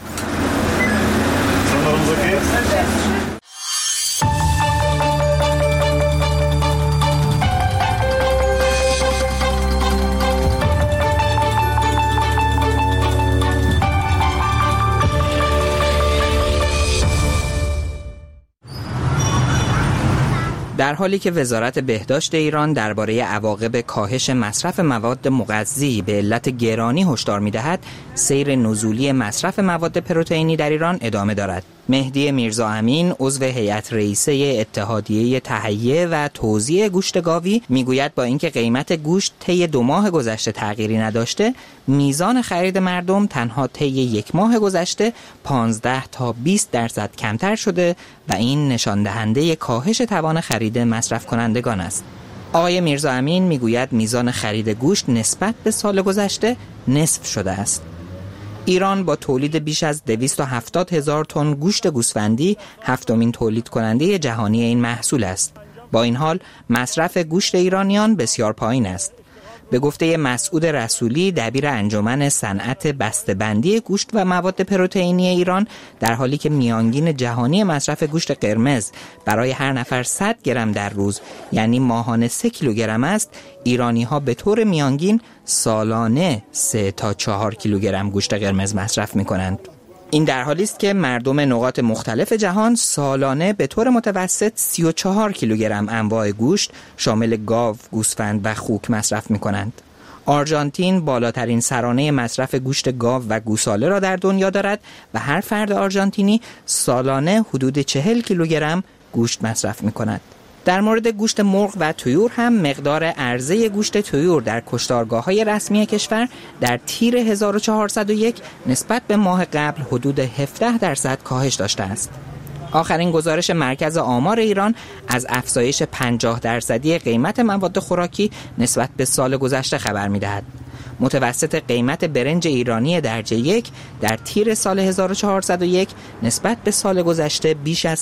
در حالی که وزارت بهداشت ایران درباره عواقب کاهش مصرف مواد مغذی به علت گرانی هشدار می‌دهد، سیر نزولی مصرف مواد پروتئینی در ایران ادامه دارد. مهدی میرزا امین، عضو هیئت رئیسه اتحادیه تهیه و توزیع گوشت گاوی، میگوید با اینکه قیمت گوشت طی 2 ماه گذشته تغییری نداشته، میزان خرید مردم تنها طی 1 ماه گذشته 15 تا 20% کمتر شده و این نشان دهنده کاهش توان خرید مصرف کنندگان است. آقای میرزا امین میگوید میزان خرید گوشت نسبت به سال گذشته نصف شده است. ایران با تولید بیش از 270,000 تن گوشت گوسفندی 7مین تولید کننده جهانی این محصول است. با این حال مصرف گوشت ایرانیان بسیار پایین است. به گفته مسعود رسولی، دبیر انجمن صنعت بسته‌بندی گوشت و مواد پروتئینی ایران، در حالی که میانگین جهانی مصرف گوشت قرمز برای هر نفر 100 گرم در روز یعنی ماهانه 3 کیلوگرم است، ایرانی‌ها به طور میانگین سالانه 3 تا 4 کیلوگرم گوشت قرمز مصرف می‌کنند. این در حالی است که مردم نقاط مختلف جهان سالانه به طور متوسط 34 کیلوگرم انواع گوشت شامل گاو، گوسفند و خوک مصرف می‌کنند. آرژانتین بالاترین سرانه مصرف گوشت گاو و گوساله را در دنیا دارد و هر فرد آرژانتینی سالانه حدود 40 کیلوگرم گوشت مصرف می‌کند. در مورد گوشت مرغ و طیور هم مقدار عرضه گوشت طیور در کشتارگاه‌های رسمی کشور در تیر 1401 نسبت به ماه قبل حدود 17% کاهش داشته است. آخرین گزارش مرکز آمار ایران از افزایش 50% قیمت مواد خوراکی نسبت به سال گذشته خبر می‌دهد. متوسط قیمت برنج ایرانی درجه 1 در تیر سال 1401 نسبت به سال گذشته بیش از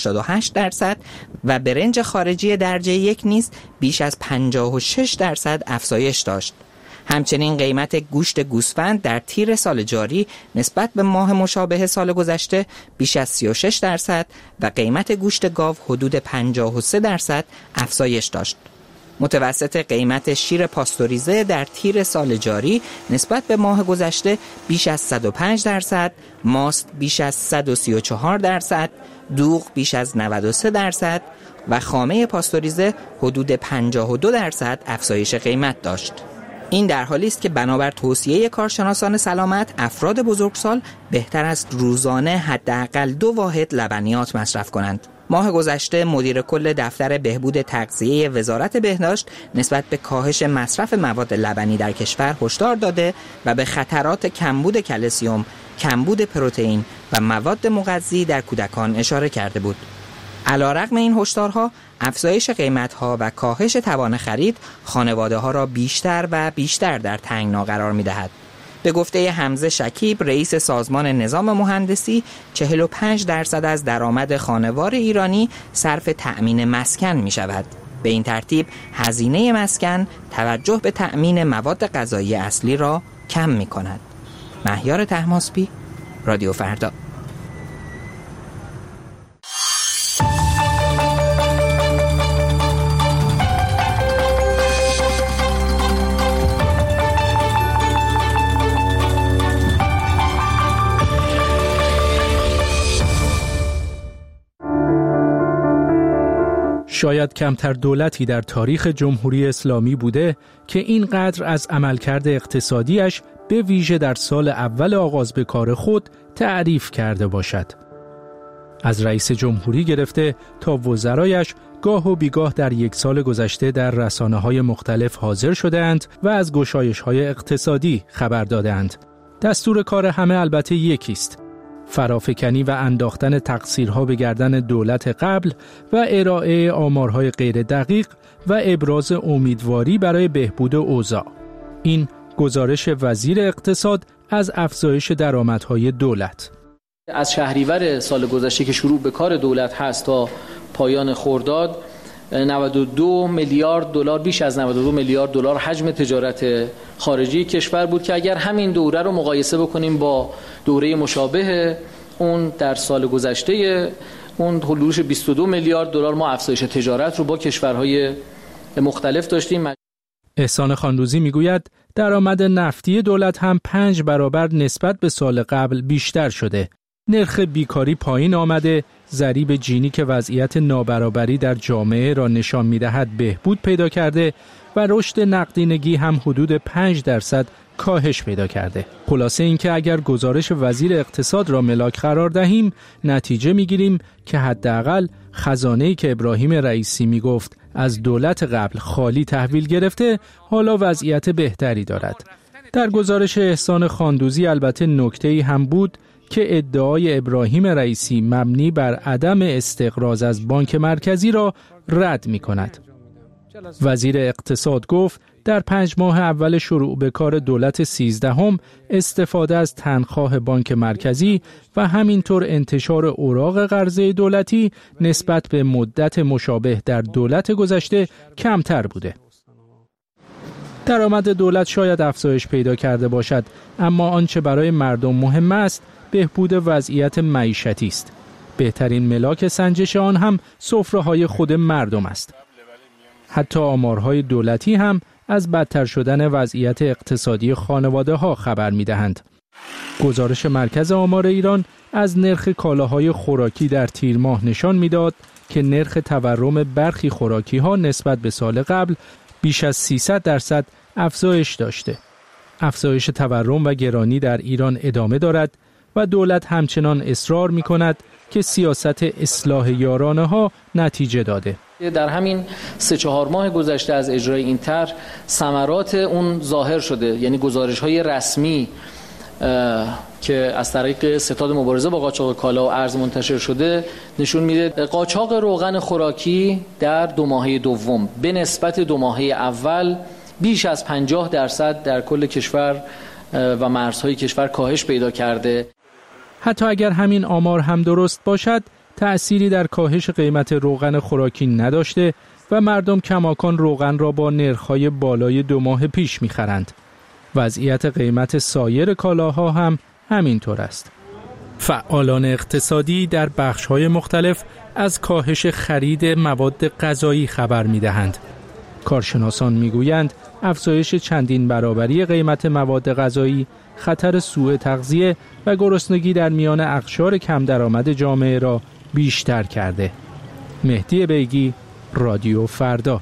188% و برنج خارجی درجه 1 نیز بیش از 56% افزایش داشت. همچنین قیمت گوشت گوسفند در تیر سال جاری نسبت به ماه مشابه سال گذشته بیش از 36% و قیمت گوشت گاو حدود 53% افزایش داشت. متوسط قیمت شیر پاستوریزه در تیر سال جاری نسبت به ماه گذشته بیش از 105%، ماست بیش از 134%، دوغ بیش از 93% و خامه پاستوریزه حدود 52% افزایش قیمت داشت. این در حالی است که بنابر توصیه کارشناسان سلامت، افراد بزرگسال بهتر است روزانه حداقل 2 واحد لبنیات مصرف کنند. ماه گذشته مدیر کل دفتر بهبود تغذیه وزارت بهداشت نسبت به کاهش مصرف مواد لبنی در کشور هشدار داده و به خطرات کمبود کلسیم، کمبود پروتئین و مواد مغذی در کودکان اشاره کرده بود. علیرغم این هشدارها، افزایش قیمت‌ها و کاهش توان خرید خانواده‌ها را بیشتر و بیشتر در تنگنا قرار می‌دهد. به گفته حمزه شکیب، رئیس سازمان نظام مهندسی، 45% از درآمد خانوار ایرانی صرف تأمین مسکن می شود. به این ترتیب هزینه مسکن توجه به تأمین مواد غذایی اصلی را کم می کند. مهیار طهماسبی، رادیو فردا. شاید کمتر دولتی در تاریخ جمهوری اسلامی بوده که اینقدر از عملکرد اقتصادیش به ویژه در سال اول آغاز به کار خود تعریف کرده باشد. از رئیس جمهوری گرفته تا وزرایش گاه و بیگاه در 1 سال گذشته در رسانه‌های مختلف حاضر شده‌اند و از گشایش‌های اقتصادی خبر داده‌اند. دستور کار همه البته یکیست: فرافکنی و انداختن تقصیرها به گردن دولت قبل و ارائه آمارهای غیر دقیق و ابراز امیدواری برای بهبود اوضاع. این گزارش وزیر اقتصاد از افزایش درآمدهای دولت. از شهریور سال گذشته که شروع به کار دولت هست تا پایان خرداد 92 میلیارد دلار، بیش از 92 میلیارد دلار حجم تجارت خارجی کشور بود که اگر همین دوره رو مقایسه بکنیم با دوره مشابه اون در سال گذشته، اون حدود 22 میلیارد دلار ما افزایش تجارت رو با کشورهای مختلف داشتیم. احسان خاندوزی میگوید درآمد نفتی دولت هم 5 برابر نسبت به سال قبل بیشتر شده نرخ بیکاری پایین آمده، ضریب جینی که وضعیت نابرابری در جامعه را نشان می‌دهد بهبود پیدا کرده و رشد نقدینگی هم حدود 5% کاهش پیدا کرده. خلاصه اینکه اگر گزارش وزیر اقتصاد را ملاک قرار دهیم، نتیجه می‌گیریم که حداقل خزانه‌ای که ابراهیم رئیسی میگفت از دولت قبل خالی تحویل گرفته، حالا وضعیت بهتری دارد. در گزارش احسان خاندوزی البته نکته‌ای هم بود که ادعای ابراهیم رئیسی مبنی بر عدم استقراض از بانک مرکزی را رد می‌کند. وزیر اقتصاد گفت در 5 ماه اول شروع به کار دولت 13 استفاده از تنخواه بانک مرکزی و همینطور انتشار اوراق قرضه دولتی نسبت به مدت مشابه در دولت گذشته کمتر بوده. درآمد دولت شاید افزایش پیدا کرده باشد، اما آنچه برای مردم مهم است بهبود وضعیت معیشتی است. بهترین ملاک سنجش آن هم سفره‌های خود مردم است. حتی آمارهای دولتی هم از بدتر شدن وضعیت اقتصادی خانواده‌ها خبر می‌دهند. گزارش مرکز آمار ایران از نرخ کالاهای خوراکی در تیر ماه نشان می‌داد که نرخ تورم برخی خوراکی‌ها نسبت به سال قبل بیش از 300% افزایش داشته. افزایش تورم و گرانی در ایران ادامه دارد و دولت همچنان اصرار می‌کند که سیاست اصلاح یارانه‌ها نتیجه داده. در همین 3-4 ماه گذشته از اجرای این طرح ثمرات اون ظاهر شده، یعنی گزارش‌های رسمی که از طریق ستاد مبارزه با قاچاق کالا و ارز منتشر شده نشون میده قاچاق روغن خوراکی در 2 ماهه دوم به نسبت 2 ماهه اول بیش از 50% در کل کشور و مرزهای کشور کاهش پیدا کرده. حتی اگر همین آمار هم درست باشد، تأثیری در کاهش قیمت روغن خوراکی نداشته و مردم کماکان روغن را با نرخ‌های بالای 2 ماه پیش می‌خرند. وضعیت قیمت سایر کالاها هم همینطور است. فعالان اقتصادی در بخش‌های مختلف از کاهش خرید مواد غذایی خبر می‌دهند. کارشناسان می‌گویند افزایش چندین برابری قیمت مواد غذایی خطر سوء تغذیه و گرسنگی در میان اقشار کم درآمد جامعه را بیشتر کرده. مهدی بیگی، رادیو فردا.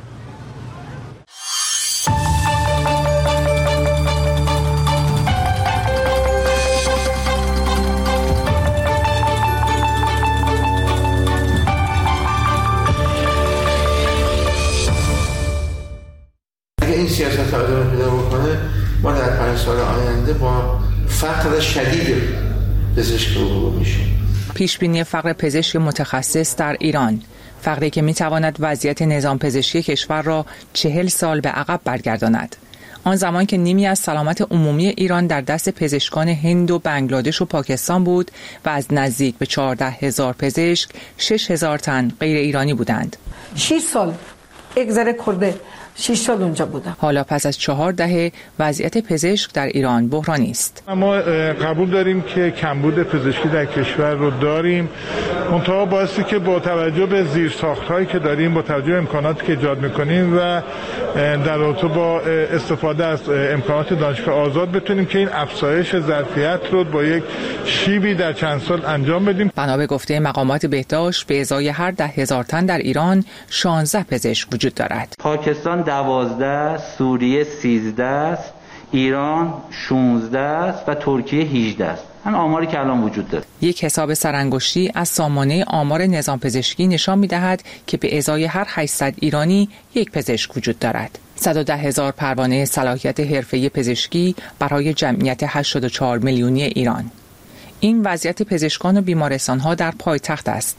اگه این سیاست ادامه پیدا بکنه، ما در 5 سال آینده با فقر شدید پزشکی روبرو میشیم. پیشبینی فقر پزشک متخصص در ایران، فقری که میتواند وضعیت نظام پزشکی کشور را 40 سال به عقب برگرداند. آن زمان که نیمی از سلامت عمومی ایران در دست پزشکان هند و بنگلادش و پاکستان بود و از نزدیک به 14,000 پزشک 6,000 تن غیر ایرانی بودند. 6 سال یک ذره کرده 6 سال اونجا بودم. حالا پس از 4 دهه وضعیت پزشک در ایران بحرانی است. ما قبول داریم که کمبود پزشکی در کشور رو داریم، منتها بایستی که با توجه به زیرساخت‌هایی که داریم، با توجه به امکاناتی که ایجاد می‌کنیم و در رابطه با استفاده از امکانات دانشگاه آزاد بتونیم که این افزایش ظرفیت رو با یک شیبی در چند سال انجام بدیم. بنا به گفته مقامات بهداشت به ازای هر 10,000 تن در ایران 16 پزشک وجود دارد. پاکستان 12، سوریه 13 است، ایران 16 است و ترکیه 18 است. همین آماری که الان وجود داره. یک حساب سرانگشتی از سامانه آمار نظام پزشکی نشان می‌دهد که به ازای هر 800 ایرانی یک پزشک وجود دارد. 110,000 پروانه صلاحیت حرفه‌ای پزشکی برای جمعیت 84 میلیونی ایران. این وضعیت پزشکان و بیمارستان‌ها در پایتخت است.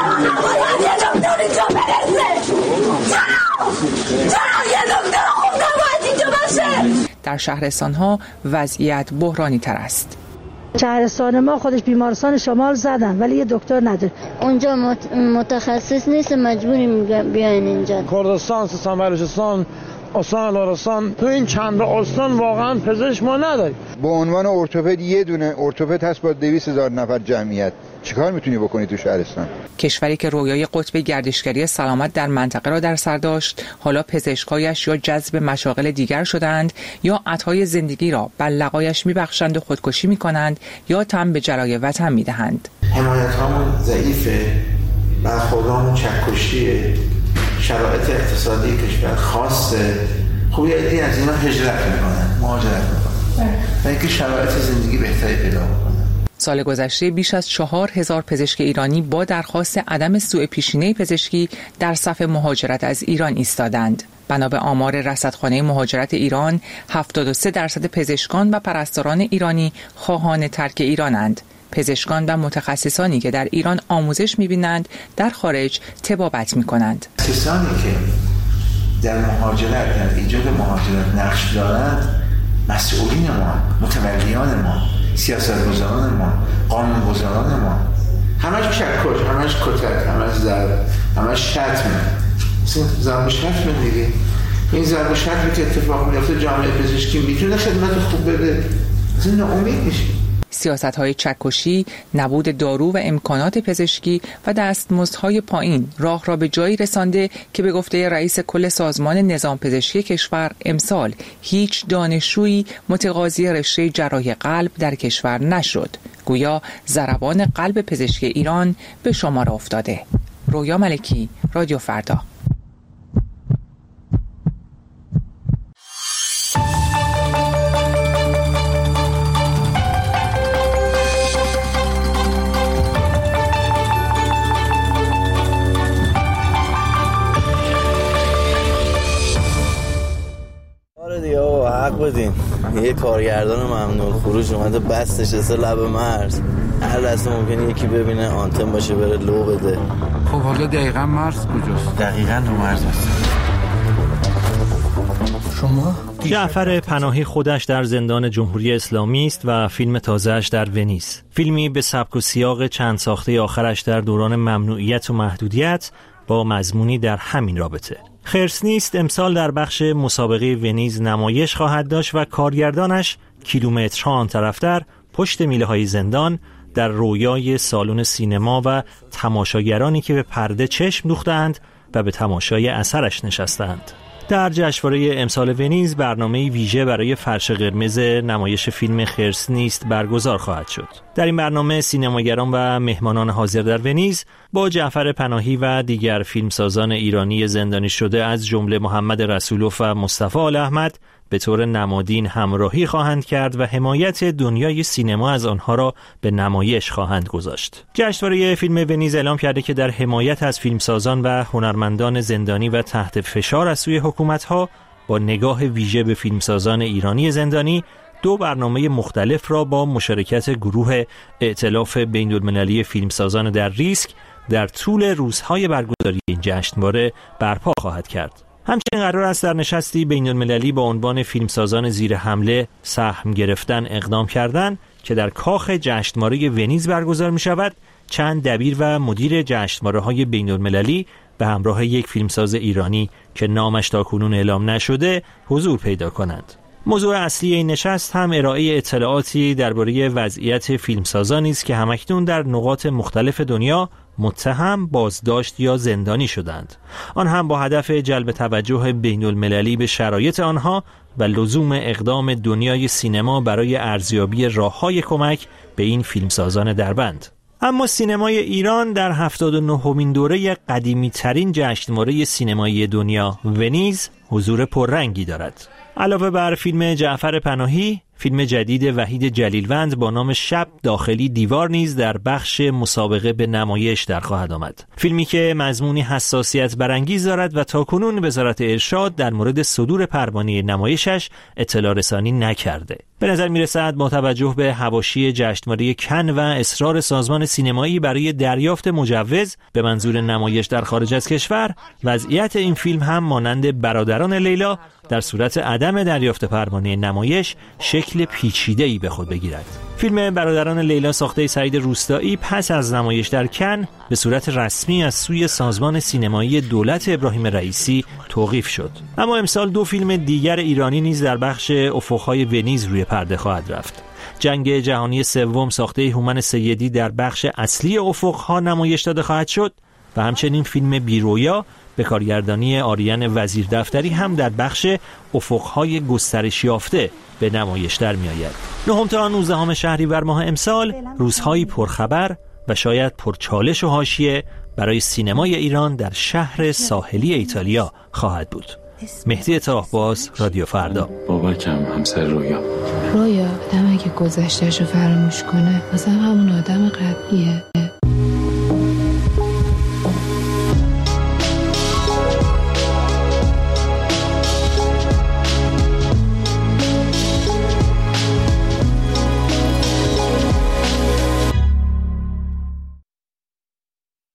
در شهرستان‌ها وضعیت بحرانی تر است. شهرستان ما خودش بیمارستان شمال زدن ولی یه دکتر نداره. اونجا متخصص نیست، مجبوریم بیاین اینجا. کردستان، سیستان بلوچستان استان لرستان تو این چند استان واقعا پزشک ما نداریم. به عنوان ارتوپد یه دونه ارتوپد هست با 200,000 نفر جمعیت. چیکار میتونی بکنی تو شهرستان؟ کشوری که رویای قطب گردشگری سلامت در منطقه را در سر داشت، حالا پزشکایش یا جذب مشاغل دیگر شدند یا عطای زندگی را بر لقایش میبخشند و خودکشی میکنند یا تن به جلای وطن میدهند. حمایت هامون ضعیفه، برخوردامون چکشیه، شرایط اقتصادی کشور خاصه. خوبی عدی از اینا هجرت میکنن، مهاجرت میکنن و اینکه شرایط زندگی بهتری پیدا میکنن. سال گذشته بیش از 4,000 پزشک ایرانی با درخواست عدم سوء پیشینه پزشکی در صف مهاجرت از ایران ایستادند. بنا به آمار رصدخانه مهاجرت ایران، 73% پزشکان و پرستاران ایرانی خواهان ترک ایرانند. پزشکان و متخصصانی که در ایران آموزش می‌بینند، در خارج طبابت می‌کنند. کسانی که در مهاجرت، در ایجاد مهاجرت نقش دارند، مسئولین ما، متولیان ما، سیاستگزاران ما، قانونگذاران ما، همش چکش، همش کتک، همش ضرب، همش شتم. ضرب و شتم دیگه. این ضرب و شتمی که اتفاق میفته جامعه پزشکی میتونه خدمت خوب بده، از این ناامید میشه. سیاست‌های چکشی، نبود دارو و امکانات پزشکی و دستمزدهای پایین راه را به جایی رسانده که به گفته رئیس کل سازمان نظام پزشکی کشور امسال هیچ دانشجویی متقاضی رشته جراحی قلب در کشور نشد. گویا ضربان قلب پزشکی ایران به شمار افتاده. رویا ملکی، رادیو فردا. حق بدین. یه کارگردان ممنون خروج اومده بستش از لب مرز، هر لحظه ممکنه یکی ببینه آنتن باشه بره لو بده. خب حالا دقیقاً مرز کجاست؟ دقیقاً رو مرز هست. شما جعفر پناهی خودش در زندان جمهوری اسلامی است و فیلم تازه‌اش در ونیز. فیلمی به سبک و سیاق چند ساخته آخرش در دوران ممنوعیت و محدودیت با مضمونی در همین رابطه. خرس نیست امسال در بخش مسابقه ونیز نمایش خواهد داشت و کارگردانش کیلومترها آن طرفتر پشت میله‌های زندان در رویای سالن سینما و تماشاگرانی که به پرده چشم دوختند و به تماشای اثرش نشستند. در جشنواره امسال ونیز برنامه ویژه برای فرش قرمز نمایش فیلم خرس نیست برگزار خواهد شد. در این برنامه سینماگران و مهمانان حاضر در ونیز با جعفر پناهی و دیگر فیلمسازان ایرانی زندانی شده از جمله محمد رسولوف و مصطفی آل احمد به طور نمادین همراهی خواهند کرد و حمایت دنیای سینما از آنها را به نمایش خواهند گذاشت. جشنواره فیلم ونیز اعلام کرده که در حمایت از فیلمسازان و هنرمندان زندانی و تحت فشار از سوی حکومت‌ها با نگاه ویژه به فیلمسازان ایرانی زندانی 2 برنامه مختلف را با مشارکت گروه ائتلاف بین‌المللی فیلمسازان در ریسک در طول روزهای برگزاری این جشنواره برپا خواهد کرد. همچنین قرار است در نشستی بین‌المللی با عنوان فیلمسازان زیر حمله سهم گرفتن اقدام کردن که در کاخ جشنواره ونیز برگزار می شود چند دبیر و مدیر جشنواره‌های بین‌المللی به همراه یک فیلمساز ایرانی که نامش تاکنون اعلام نشده حضور پیدا کنند. موضوع اصلی این نشست هم ارائه اطلاعاتی درباره وضعیت فیلمسازانی است که همکنون در نقاط مختلف دنیا متهم، بازداشت یا زندانی شدند. آن هم با هدف جلب توجه بین‌المللی به شرایط آنها و لزوم اقدام دنیای سینما برای ارزیابی راه‌های کمک به این فیلمسازان دربند. اما سینمای ایران در 79مین دوره قدیمی‌ترین جشنواره سینمایی دنیا ونیز حضور پررنگی دارد. علاوه بر فیلم جعفر پناهی، فیلم جدید وحید جلیلوند با نام شب داخلی دیوار نیز در بخش مسابقه به نمایش در خواهد آمد. فیلمی که مضمونی حساسیت برانگیز دارد و تاکنون وزارت ارشاد در مورد صدور پروانه نمایشش اطلاع رسانی نکرده. به نظر می‌رسد با توجه به حواشی جشنواره کن و اصرار سازمان سینمایی برای دریافت مجوز به منظور نمایش در خارج از کشور، وضعیت این فیلم هم مانند برادران برادران لیلا در صورت عدم دریافت پروانه نمایش شکل پیچیده‌ای به خود بگیرد. فیلم برادران لیلا ساخته سعید روستایی پس از نمایش در کن به صورت رسمی از سوی سازمان سینمایی دولت ابراهیم رئیسی توقیف شد. اما امسال 2 فیلم دیگر ایرانی نیز در بخش افق‌های ونیز روی پرده خواهد رفت. جنگ جهانی سوم ساخته هومن سیدی در بخش اصلی افق‌ها نمایش داده خواهد شد و همچنین فیلم بیرویا به کارگردانی آریان وزیر دفتری هم در بخش افق‌های گسترش یافته به نمایش در می‌آید. 9 تا 19 شهریور ماه امسال روزهایی پرخبر و شاید پرچالش و حاشیه برای سینمای ایران در شهر ساحلی ایتالیا خواهد بود. مهدی طاه‌باز، رادیو فردا. بابکم همسر رویا آدم اگه گذشته‌شو فراموش کنه، مثلا همون آدم قبلیه.